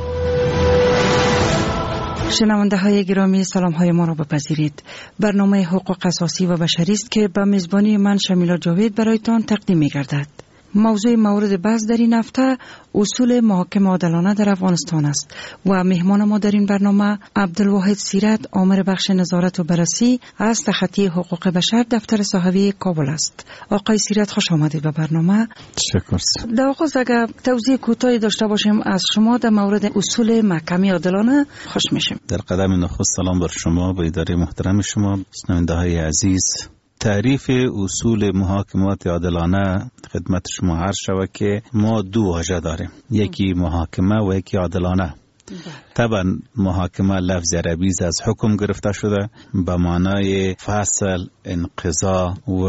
شنونده های گرامی، سلام های ما را بپذیرید. برنامه حقوق اساسی و بشری است که به میزبانی من شمیلا جاوید برایتان تقدیم می گردد. موضوع مورد بحث در این هفته اصول محاکمه عادلانه در افغانستان است و مهمان ما در این برنامه عبدالواحد سیرت، آمر بخش نظارت و بررسی از تخطی حقوق بشر دفتر صحوی کابل است. آقای سیرت، خوش آمدید به برنامه. تشکر. در آغاز اگر توضیح کوتاهی داشته باشیم از شما در مورد اصول محاکمه عادلانه خوش میشیم. در قدم نخست سلام بر شما و اداره محترم شما، شنونده های عزیز. تعریف اصول محاکمات عادلانه خدمت شما عرض شود که ما 2 واژه داریم، یکی محاکمه و یکی عادلانه. طبعا محاکمه لفظ عربی از حکم گرفته شده به معنای فصل، انقضا و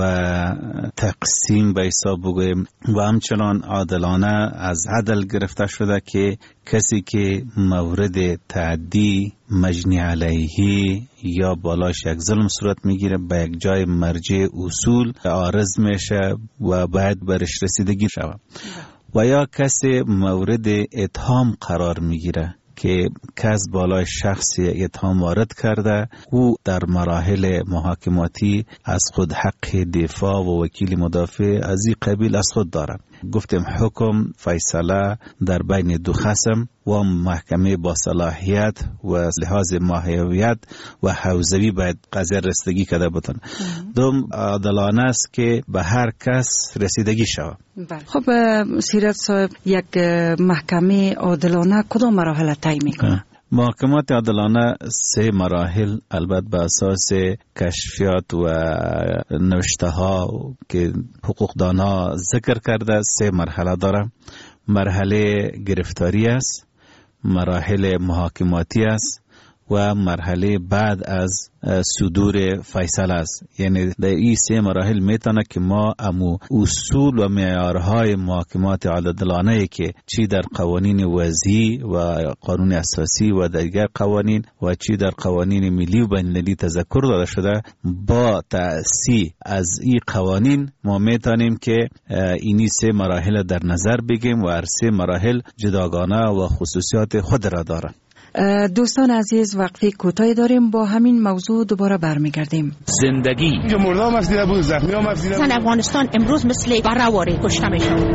تقسیم به حساب بگویم، و همچنان عادلانه از عدل گرفته شده که کسی که مورد تعدی، مجنی علیه یا بالاش یک ظلم صورت میگیره به یک جای مرجع اصول عارض میشه و باید برش رسیدگی شود، و یا کسی مورد اتهام قرار میگیره که کس بالای شخصی اتهام وارد کرده، او در مراحل محاکماتی از خود حق دفاع و وکیل مدافع از این قبیل از خود دارد. گفتیم حکم، فیصله در بین 2 خصم و محکمه با صلاحیت و لحاظ ماهیت و حوزوی باید قضیه رسیدگی کرده بودن. دوم عادلانه است که به هر کس رسیدگی شود. خب سیرت صاحب، یک محکمه عادلانه کدام مراحل طی میکنه؟ محاکمات عادلانه 3 مراحل البته به اساس کشفیات و نوشته ها که حقوقدانها ذکر کرده 3 مرحله داره. مرحله گرفتاری است، مراحل محاکماتی است و مرحله بعد از صدور فیصله است. یعنی در این 3 مراحل میتونه که ما امو اصول و معیارهای محاکمات عادلانه که چی در قوانین وضعی و قانون اساسی و دیگر قوانین و چی در قوانین ملی و بین‌المللی تذکر داده شده، با تأسیس از این قوانین ما میتونیم که اینی 3 مراحل در نظر بگیریم و هر 3 مراحل جداگانه و خصوصیات خود را دارند. دوستان عزیز، وقفه کوتاهی داریم، با همین موضوع دوباره برمیگردیم. زندگی مردم افزیده بود، زخمی هم افزیده بود. افغانستان امروز مثل برهواری کشته میشن.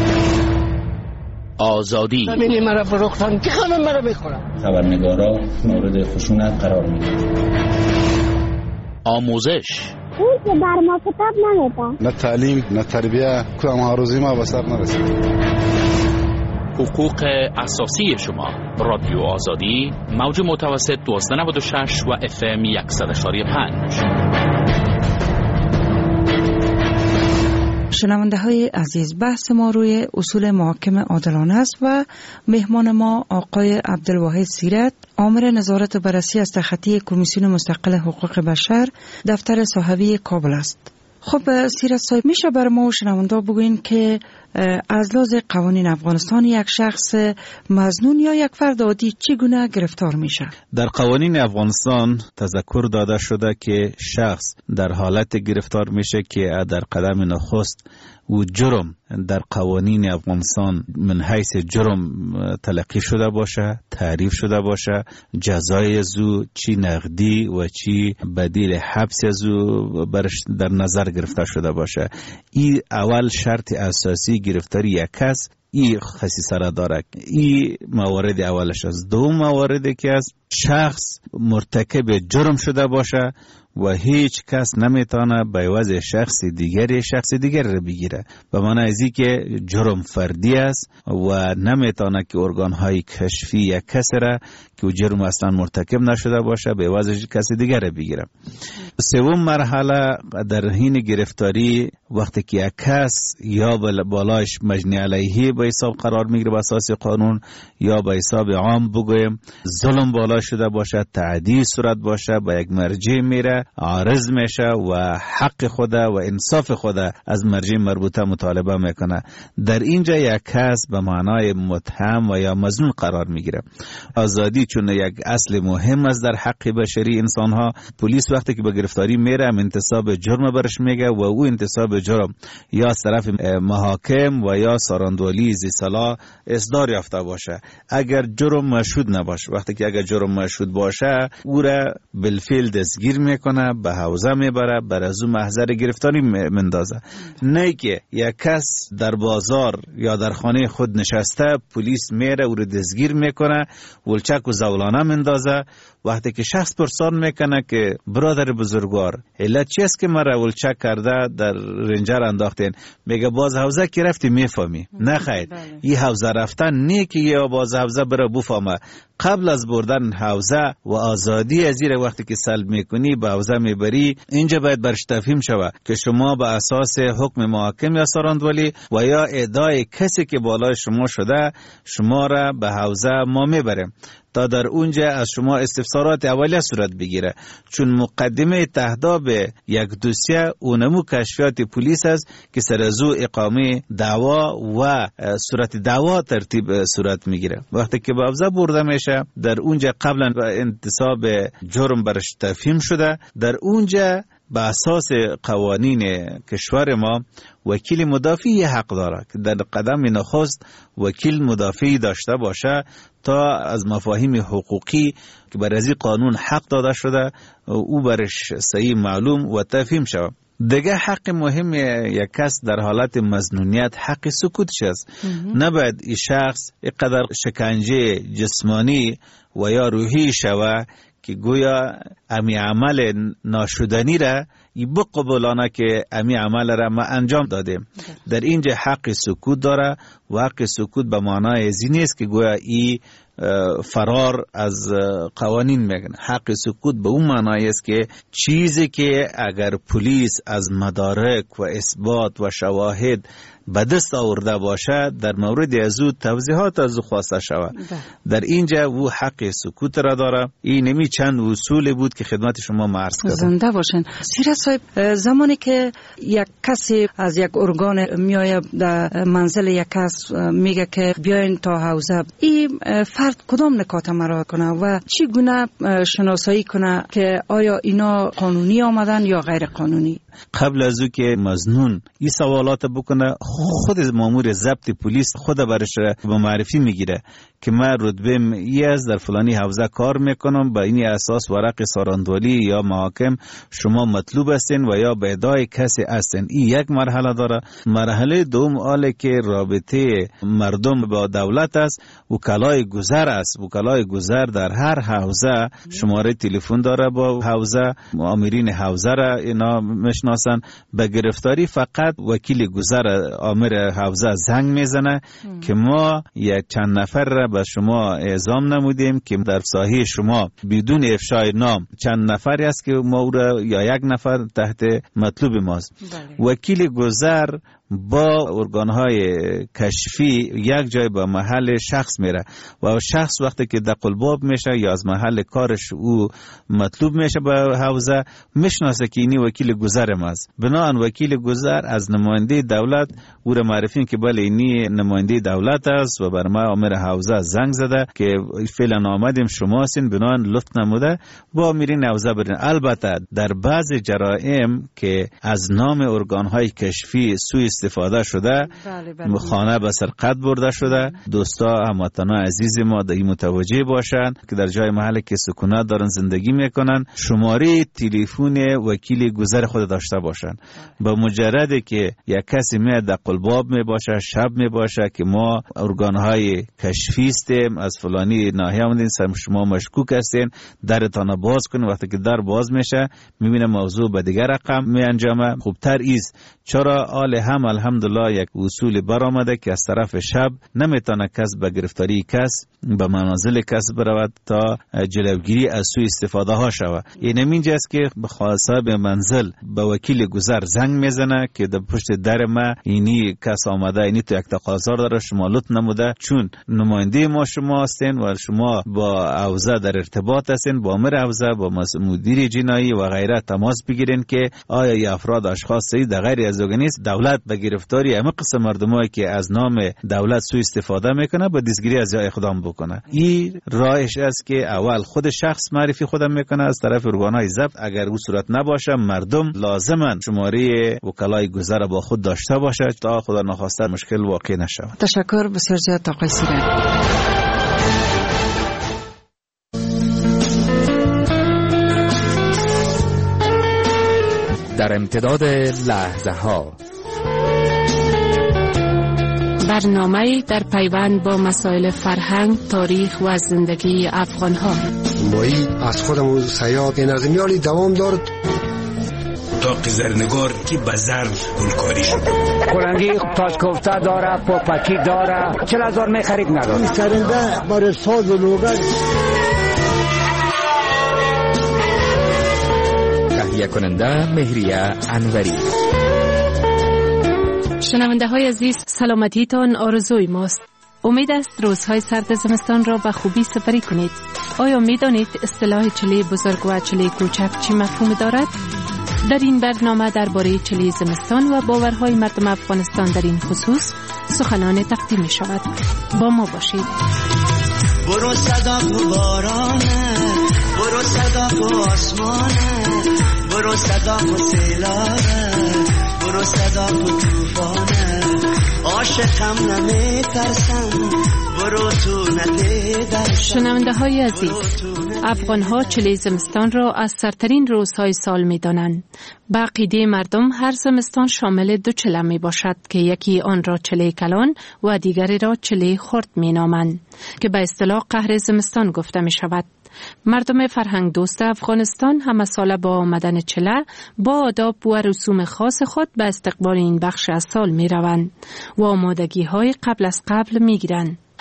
آزادی ببینی مرا فروختن که همه مرا بخورن. خبرنگارا مورد خشونت قرار میگیرن. آموزش اون که بر ما کتاب نمیده، نه تعلیم نه تربیه، کدام آرزوی ما به سر نرسید. حقوق اساسی شما. رادیو آزادی، موج متوسط 1296 و FM 100.5. شنونده های عزیز، بحث ما روی اصول محاکم عادلانه است و مهمان ما آقای عبدالواحد سیرت، آمر نظارت و بررسی از تخطی کمیسیون مستقل حقوق بشر دفتر صحوی کابل است. خب سیرت صاحب، میشه بر ما و شنونده بگوین که از لحاظ قوانین افغانستان یک شخص مظنون یا یک فرد عادی چگونه گرفتار میشه؟ در قوانین افغانستان تذکر داده شده که شخص در حالت گرفتار میشه که در قدم نخست و جرم در قوانین افغانستان من حیث جرم تلقی شده باشه، تعریف شده باشه، جزای زو چی نقدی و چی بدیل حبس زو برش در نظر گرفته شده باشه. این اول شرط اساسی گرفتاری یک کس این خصیصه را داره. این موارد اولش است. دوم موارد که است، شخص مرتکب جرم شده باشه و هیچ کس نمیتونه به عوض شخص دیگر را بگیره. به معنی ازی که جرم فردی است و نمیتونه که ارگانهای کشفی یک کس را که جرم اصلا مرتکب نشده باشه به عوض کس دیگر را بگیره. سوم مرحله در حین گرفتاری وقتی که یک کس یا بالاش مجنی علیه به حساب قرار میگیره به اساس قانون یا به حساب عام بگویم ظلم بالا شده باشه، تعدی صورت باشه، به یک مرجع میره، عارض میشه و حق خود و انصاف خود از مرجع مربوطه مطالبه میکنه. در اینجا یک کس به معنای متهم و یا مظنون قرار میگیره. آزادی چون یک اصل مهم است در حق بشری انسان ها، پلیس وقتی که به گرفتاری میره انتصاب جرم برش میگه و او انتصاب جرم یا از طرف محاکم و یا ساراندولی زی صلاح اصدار یافته باشه. اگر جرم مشهود نباشه، وقتی که اگر جرم مشهود باشه او را بالفعل دستگیر میکنه، به حوزه میبره، بر از او محضر گرفتاری مندازه. نه که یک کس در بازار یا در خانه خود نشسته پلیس میره او را دستگیر میکنه، ولچک و زولانه مندازه. وقتی که شخص پرسان میکنه که برادر بزرگوار علت چی است که مرا ولچک کرده در رنجر انداختین، میگه باز حوزه که رفتی میفهمی. نه خیر، این حوزه رفتن نه که یه باز حوزه بره بفهمه. قبل از بردن حوزه و آزادی از زیر وقتی که سلب میکنی به حوزه میبری، اینجا باید برش تفهیم شوه که شما به اساس حکم محاکم یا ساراندولی و یا ادعای کسی که بالای شما شده شما را به حوزه ما میبریم تا در اونجا از شما استفسارات اولیه صورت بگیره. چون مقدمه تهداب یک دوسیه اونمو کشفیات پلیس است که سر از او اقامه دعوا و صورت دعوا ترتیب صورت میگیره. وقتی که به حوزه برده میشه در اونجا قبلا انتصاب جرم برش تفهیم شده، در اونجا به اساس قوانین کشور ما وکیل مدافعی حق داره که در قدم نخست وکیل مدافعی داشته باشه تا از مفاهیم حقوقی که بر از این قانون حق داده شده او برش صحیح معلوم و تفهیم شود. دیگه حق مهم یک کس در حالت مظنونیت حق سکوتش است. نباید این شخص اینقدر شکنجه جسمانی و یا روحی شوه که گویا امی عمل ناشدنی را بقبولانه که امی عمل را ما انجام دادیم. در اینجا حق سکوت داره و حق سکوت به معنای ازی نیست که گویا ای فرار از قوانین میکنه. حق سکوت به اون معنی است که چیزی که اگر پلیس از مدارک و اثبات و شواهد به دست آورده باشد در مورد از او توضیحات از او خواسته شود، در اینجا او حق سکوت را داره. این نمی چند اصول بود که خدمت شما عرض کردم. زنده باشین. سیرت صاحب، زمانی که یک کسی از یک ارگان میایه در منزل یک کس میگه که بیاین تا حوزه، این فرد کدام نکات مراعات کنه و چی گونه شناسایی کنه که آیا اینا قانونی آمدن یا غیر قانونی؟ قبل از او که مظنون این سوالات بکنه، خود مامور ضبط پلیس خود برش به معرفی میگیره که من رتبه ای از در فلانی حوزه کار میکنم، با این اساس ورق ساراندولی یا محاکم شما مطلوب هستین و یا به ادعای کسی هستین. این یک مرحله داره. مرحله دوم آله که رابطه مردم با دولت است، وکلای گذر است. وکلای گذر در هر حوزه شماره تلفن داره، با حوزه آمرین حوزه را اینا میشناسن. به گرفتاری فقط وکیل گذر آمر حوزه زنگ میزنه که ما یک چند نفر را به شما اعزام نمودیم که در ساحه شما بدون افشای نام چند نفری است که ما یا یک نفر تحت مطلوب ماست. وکیل گذر با ارگانهای کشفی یک جای به محل شخص میره و شخص وقتی که دقلباب میشه یا از محل کارش او مطلوب میشه به حوزه، میشناسه که اینی وکیل گذر ماست. بنابراین وکیل گذر از نماینده دولت او را معرفی که بله اینی نماینده دولت است و بر ما آمر حوزه زنگ زده که فعلا آمدیم شما هستین، بنابراین لطف نموده با میرین حوزه برین. البته در بعض جرائم که از نام ارگانهای کشفی سوء استفاده شده، خانه به سرقت برده شده، دوستا هموطنان عزیز ما در این متوجه باشند که در جای محل که سکونت دارن زندگی میکنن شماره تلفن وکیل گذر خود داشته باشند. با مجرد که یک کسی میاد در قلباب میباشه، شب میباشه که ما ارگانهای کشفی هستیم از فلانی ناحیه آمدین، شما مشکوک هستین، درتان باز کنین. وقتی که در باز میشه میبینه موضوع به دیگر رقم میانجامه. خوبتر است چرا آل هم الحمدلله یک اصول برآمده که از طرف شب نمیتونه کس به گرفتاری کس به منازل کس برود تا جلوگیری از سوء استفاده ها شود. این اینجاست که صاحب منزل به وکیل گذر زنگ میزنه که در پشت در ما اینی کس آمده، اینی تو یک تقاضا داره، شما لطف نموده چون نماینده ما شما هستین و شما با حوزه در ارتباط هستین، با امر حوزه با مدیر جنایی و غیره تماس بگیرین که آیا ای افراد اشخاصی در غیر از نیست. دولت به گرفتاری همه قسم مردمایی که از نام دولت سوء استفاده میکنه با دستگیری از جای اقدام بکنه. این راهش است که اول خود شخص معرفی خودم میکنه از طرف ارگانهای ضبط. اگر او صورت نباشه مردم لازما شماره وکلای گذر با خود داشته باشه تا خدا نخواسته مشکل واقع نشود. تشکر بسیار زیاد آقای سیرت. در امتداد لحظه ها برنامه در پیوند با مسائل فرهنگ، تاریخ و زندگی افغان ها. مایی از خودم سیاد نظمیالی دوام دارد تا قزرنگار که بزر گلکاری شد. قرنگی تاج کوفته داره، پاپکی داره، 40,000 میخرید نداره. سرنده برای ساز و لوگن. تهیه کننده مهریه انوری. شنونده های عزیز، سلامتیتان آرزوی ماست. امید است روزهای سرد زمستان را به خوبی سپری کنید. آیا می دانید اصطلاح چله بزرگ و چله کوچک چه مفهومی دارد؟ در این برنامه درباره چله زمستان و باورهای مردم افغانستان در این خصوص سخنان تقدیم می شود. با ما باشید. برو صدا و بارانه، برو صدا و آسمانه، برو صدا و سیلاره، برو صدا و توفانه، عاشقم نمیترسم، برو تو ندیدرشم. شنونده های عزیز، افغان ها چله زمستان را از سرترین روزهای سال می دانند. به عقیده مردم هر زمستان شامل دو چله می باشد که یکی آن را چله کلان و دیگری را چله خرد می نامند که به اصطلاح قهر زمستان گفته می شود. مردم فرهنگ دوست افغانستان همه ساله با آمدن چله با آداب و رسوم خاص خود به استقبال این بخش از سال می روند و آمادگی های قبل از قبل می گیرند.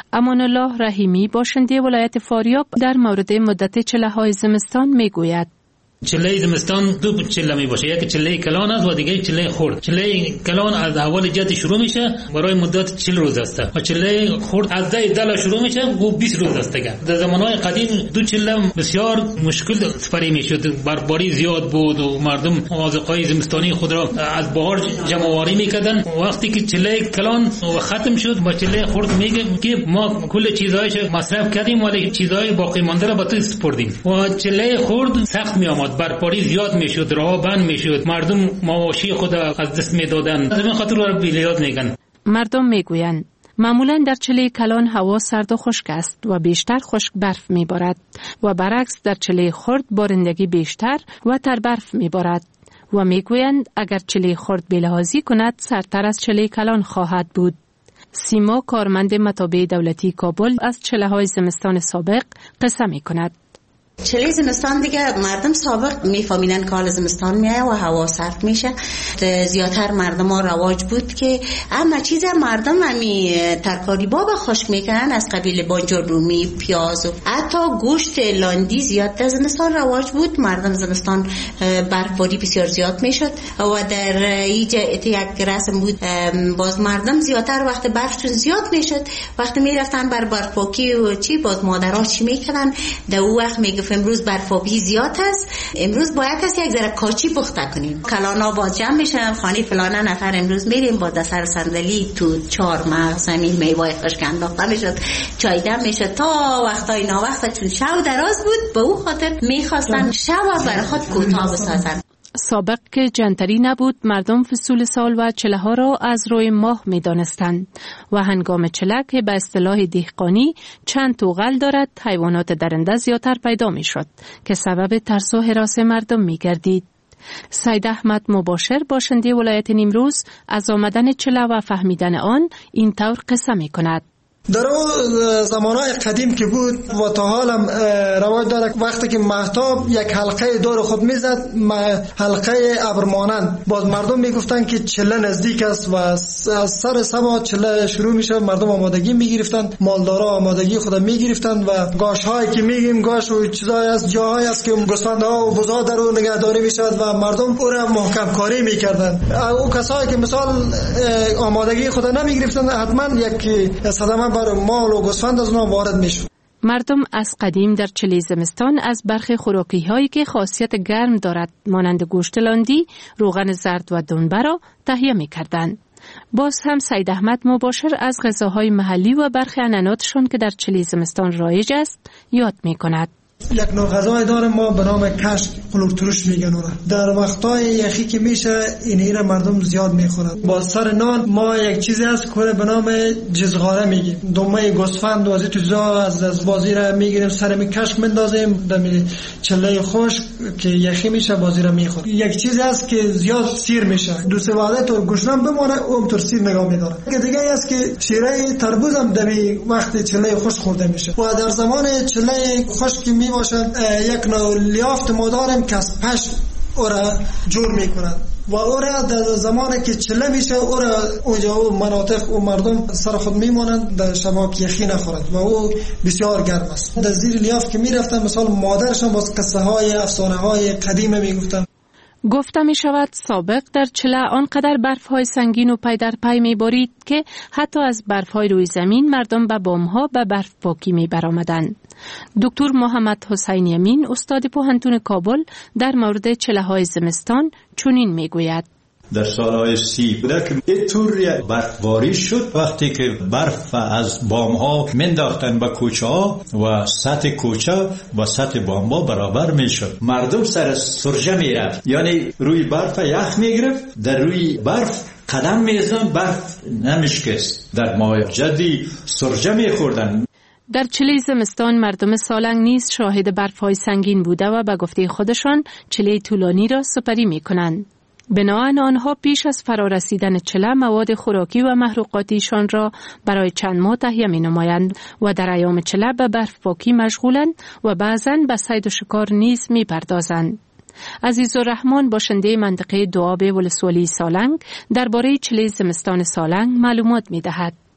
امان الله رحیمی باشنده ولایت فاریاب در مورد مدت چله‌های زمستان میگوید. چله زمستان دو چله می باشه، یک چله کلان است و دیگه چله خرد. چله کلان از اول جد شروع میشه برای مدت 40 روز است و چله خرد از دل شروع میشه و 20 روز است. در زمانهای قدیم دو چله بسیار مشکل سپری میشد، برباری زیاد بود و مردم آذوقه‌های زمستانی خود را از بهار جمع آوری میکردن. وقتی که چله کلان ختم شد با چله خرد میگه که ما کل چیزایش مصرف کردیم ولی چیزای باقی مانده را به تو سپردیم و چله خرد سخت میآمد، برپاری زیاد میشد، راه بند میشد، مردم مواشی خود از دست میدادن. از این خاطر را بیلیاد میگن. مردم میگویند معمولا در چله کلان هوا سرد و خشک است و بیشتر خشک برف میبارد و برعکس در چله خرد بارندگی بیشتر و تر برف میبارد و میگویند اگر چله خرد بلحاظی کند سرتر از چله کلان خواهد بود. سیما کارمند مطابع دولتی کابل از چله‌های زمستان سابق قصه میکند. چله زمستان دیگه مردم سابق میفهمیدن که حال زمستان میایه و هوا سرد میشه. زیادتر مردم ها رواج بود که اما چیز مردم همی ترکاری بابا خشک میکنن از قبیل بانجان رومی، پیاز و حتی گوشت لاندی زیاد در زمستان رواج بود. مردم زمستان برفباری بسیار زیاد میشد و در اینجا یک رسم بود باز مردم زیادتر وقت برفشون زیاد میشد وقتی میرفتن بر برفپاکی و چی باز مادرها چی میکنن در اون وقت میگفت امروز برفابی زیاد است، امروز باید است یک ذره کاچی پخته کنیم. کلانا باز جمع میشن خانه فلانه نفر امروز میریم با دسر صندلی تو 4 ماه زمین میوه خشک انداخته میشد، چای دم میشد تا وقتای ناوقت چون شب دراز بود به او خاطر میخواستن شب برای خود کوتاه بسازن. سابق که جنتری نبود مردم فصول سال و چله ها را از روی ماه می دانستند و هنگام چله که به اصطلاح دهقانی چند توغل دارد حیوانات درنده زیادتر پیدا می شد که سبب ترس و هراس مردم می گردید. سید احمد مباشر باشنده ولایت نیمروز از آمدن چله و فهمیدن آن این طور قصه می کند. در زمانهای قدیم که بود و تا حالم رواج داره وقتی که مهتاب یک حلقه دور خود میزد حلقه ابرمانند باز مردم میگفتن که چله نزدیک است و از سر صبح چله شروع میشه. مردم آمادگی میگرفتن، مالدارا آمادگی خود میگرفتن و گاش هایی که میگیم گاش و چیزایی از جاهایی است که گوسفندها و بزا در اون نگهداری میشد و مردم او را محکم کاری میکردن. او کسایی که مثال آمادگی خود نمیگرفتن حتما یک صدمه بر مال و گوسفند از اونها وارد میشد. مردم از قدیم در چله زمستان از برخی خوراکی هایی که خاصیت گرم دارد مانند گوشت لاندی، روغن زرد و دنبه را تهیه می‌کردند. باز هم سید احمد مباشر از غذاهای محلی و برخی عنعناتشان که در چله زمستان رایج است یاد می‌کند. یک نوع غذای داره ما به نام کشک قلوق ترش میگن اون. در وقتای یخی که میشه اینا مردم زیاد میخورن. با سر نان ما یک چیزی هست که به نام جزغاره میگیم. دمه گوسفند و از تو جا از بازی را میگیریم سر می کشک مندازیم در چله خشک که یخی میشه بازی را میخوریم. یک چیزی هست که زیاد سیر میشه. دو سه وعده تو گوشتم بمونه اونطور سیر نگاه میداره. دیگه هست که شیره تربوز هم در وقت چله خشک خورده میشه. و در زمان چله خشک باشد یک نوع لیافت ما داریم که از پشم او را جور میکنند و او را در زمانی که چله میشه او را اونجا و مناطق و مردم سر خود میمانند در شباب یخی نخورد و او بسیار گرم است. در زیر لیافت که میرفتن مثال مادرشان باز قصه های افسانه های قدیمه میگفتن. گفته می شود سابق در چله آنقدر برف های سنگین و پی در پی می بارید که حتی از برف های روی زمین مردم به بام ها به برف پاکی می برآمدند. دکتر محمد حسین یمین استاد پوهنتون کابل در مورد چله های زمستان چنین می گوید. در سالهای 30 بوده که یه طور برفباری شد وقتی که برف از بام ها منداختن به کوچه ها و سطح کوچه و سطح بام ها برابر می شد. مردم سر سرجه می رفت، یعنی روی برف یخ می گرفت، در روی برف قدم می زدن، برف نمیشکست. در ماه جدی سرجه می خوردن. در چله زمستان مردم سالنگ نیز شاهد برف‌های سنگین بوده و به گفته خودشان چله طولانی را سپری می کنند. بنابراین آنها پیش از فرارسیدن چله مواد خوراکی و محروقاتیشان را برای چند ماه تهیه می نمایند و در ایام چله به برف پاکی مشغولند و بعضاً به صید و شکار نیز می پردازند. عزیزالرحمن باشنده منطقه دوآب ولسوالی سالنگ درباره چله زمستان سالنگ معلومات می دهد.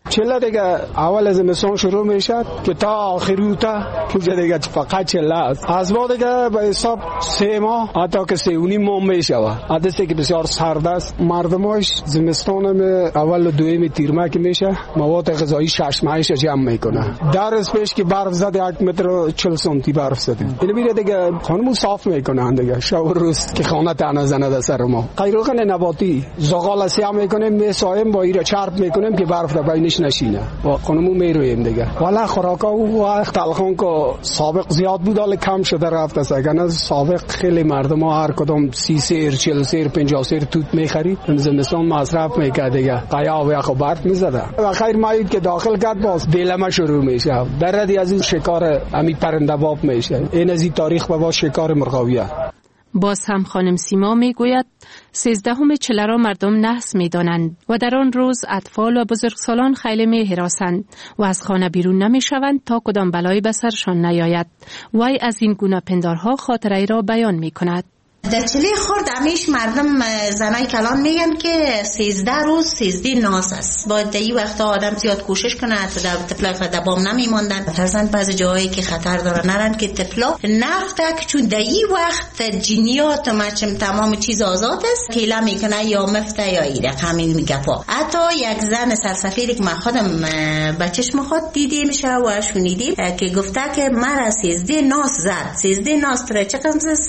چله دیگه اول از زمستان شروع میشد که تا آخر روتا که دیگه فقط چله است. از ما دیگه به حساب 3 ماه حتی که 3.5 ماه میشود. حدثی که بسیار سرد است. مردماش زمستان اول و دویم تیرمه که میشه مواد غذایی 6 ماهش جمع میکنه. در از پیش که برف زد 1 متر و 40 سانتی برف زد. این میره دیگه خانمو صاف میکنن دیگه شب و روز که خانه تنه زنده سر ما. قیروغن نباتی زغال سیاه میکنیم میسایم با ایره چرب میکنیم که برف در بینش نشینه و خانمو میرویم دیگه. والا خوراکا و وقت تلخان که سابق زیاد بود ولی کم شده رفته است. اگر سابق خیلی مردم ها هر کدام 30 سیر 40 سیر 50 سیر توت میخرید زمستان مصرف میکرد دیگه. قیا و یخ و برف میزده و خیر مایید که داخل کرد باز دیلمه شروع میشه. در ردی از این شکار امی پرنده باب میشه. این از این تاریخ با شکار مرغاویه. باز هم خانم سیما می گوید 13 چله را مردم نحس می دانند و در آن روز اطفال و بزرگسالان خیلی می هراسند و از خانه بیرون نمی شوند تا کدام بلایی به سرشان نیاید. وی از این گونه پندارها خاطره را بیان می کند. در چلی خورد همیش مردم زنای کلان میگن که 13 روز 13 ناس است. باید در این وقتا آدم زیاد کوشش کنه تا طفلا دبام نمیماندن. ترسند بعضی جاهایی که خطر داره نرن که طفلا نفتک چون در این وقت جنیات مچم تمام چیز آزاد است. کیلا میکنه یا مفته یا ایره همین میگفا. حتی یک زن سرسفیری که من خودم بچش مخواد دیدیم میشه و شنیدیم که گفته که مرا 13 ناس زد. 13 ناس تره چقدر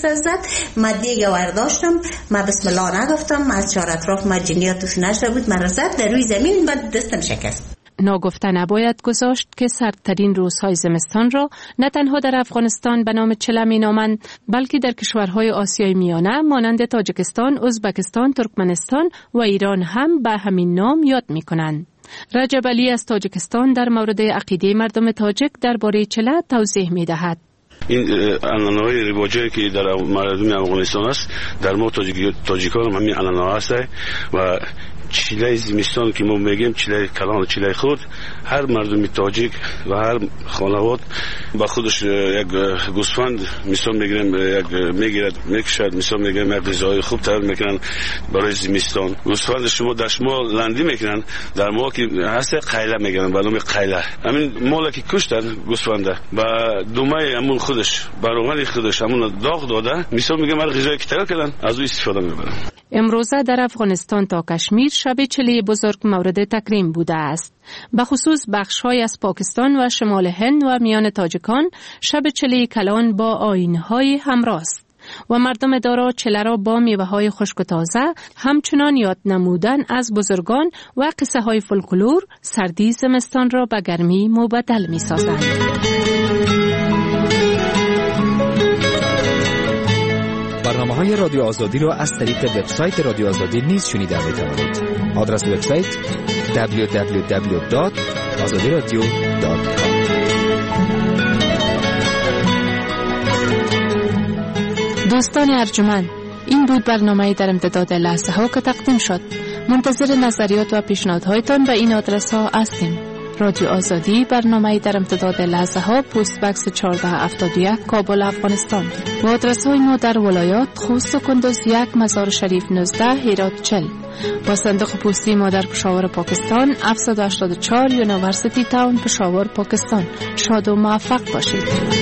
زد؟ دیگه ورداشتم ما بسم الله نگفتم از چهار اطراف ما جنیات توش نشده بود من رزد در روی زمین بعد دستم شکست. ناگفته نباید گذاشت که سردترین روزهای زمستان را نه تنها در افغانستان به نام چله می نامند بلکه در کشورهای آسیای میانه مانند تاجیکستان، ازبکستان، ترکمنستان و ایران هم به همین نام یاد می کنند. رجب علی از تاجیکستان در مورد عقیده مردم تاجیک درباره چله توضیح می دهد. این عنعنه‌های رواجی که در مردم افغانستان است در ما تاجیکان هم همین عنعنه است و چیله زمستان که ما میگیم چیله کلان و چیله خود هر مردم تاجیک و هر خانواده با خودش یک گوسفند مثال میگیریم میکشد مثال میگیریم یک غذای خوب تیار میکنن برای زمستان. گوسفند شما در شما لندی میکنن در ما که هست قیله میگن به نام قیله. همین مالا که کشتن گوسفند با دومه همون خودش برای خودش همون داغ داده مثال میگم هر غذایی که تیار کردن از او استفاده میبرن. امروزه در افغانستان تا کشمیر شب چله بزرگ مورد تکریم بوده است. به خصوص بخش‌های از پاکستان و شمال هند و میان تاجیکان شب چله کلان با آیین‌های همراه است و مردم دارا چله را با میوه‌های خشک و تازه همچنان یاد نمودن از بزرگان و قصه‌های فولکلور سردی زمستان را به گرمی مبدل می‌سازند. برنامه‌های رادیو آزادی را از طریق وبسایت رادیو آزادی نیز شنیده می‌توانید. آدرس وبسایت www.azadiradio.com. دوستان ارجمند، این بود برنامه در امتداد لحظه ها که تقدیم شد. منتظر نظریات و پیشنهادهایتان به این آدرس ها هستیم. رادیو آزادی، برنامه در امتداد لحظه ها، پست بکس 1471 کابل افغانستان. و آدرس های ما در ولایات خوست و کندوز 1 مزار شریف 19 هرات 40. با صندوق پستی ما در پشاور پاکستان 784 یونیورسیتی تاون پشاور پاکستان. شاد و موفق باشید.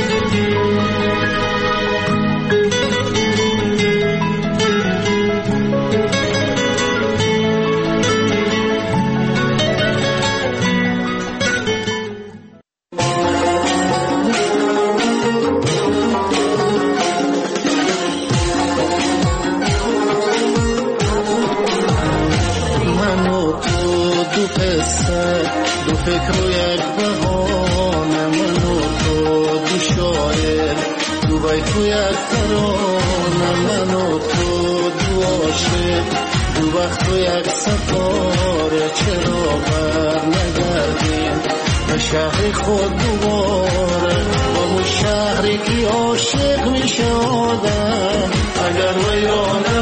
شهر خود دوباره با اون شهری که عاشق می شدم اگر ویرانه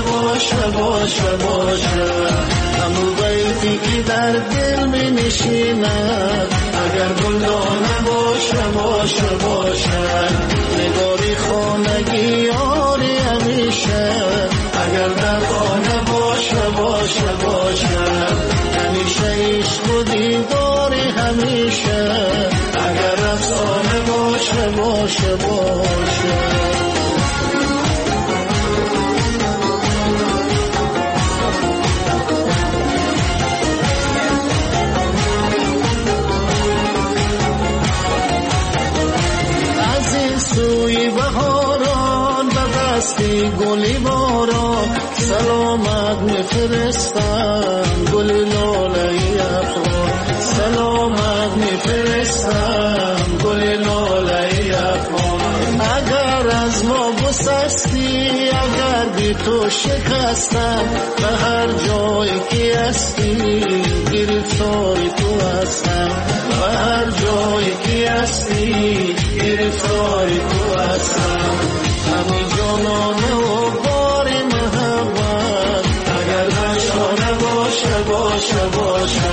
باشه همون بیتی که در دل می نشیند اگر گلدانه باشه نگاری خانگی یاری همیشه اگر در خانه باشه همیشه عشق و دیداری باشه باشه. سوی بهاران به دستی گلی باران سلامت میفرستم گلی لاله افغان سلامت میفرستم گلی لاله افغان. اگر از ما گسستی اگر بی تو شکستم به هر جایی که هستی گرفتار تو هستم به هر جایی که هستی گرفتار تو هستم. همین جانانه و بار محبت اگر نشانه باشه باشه باشه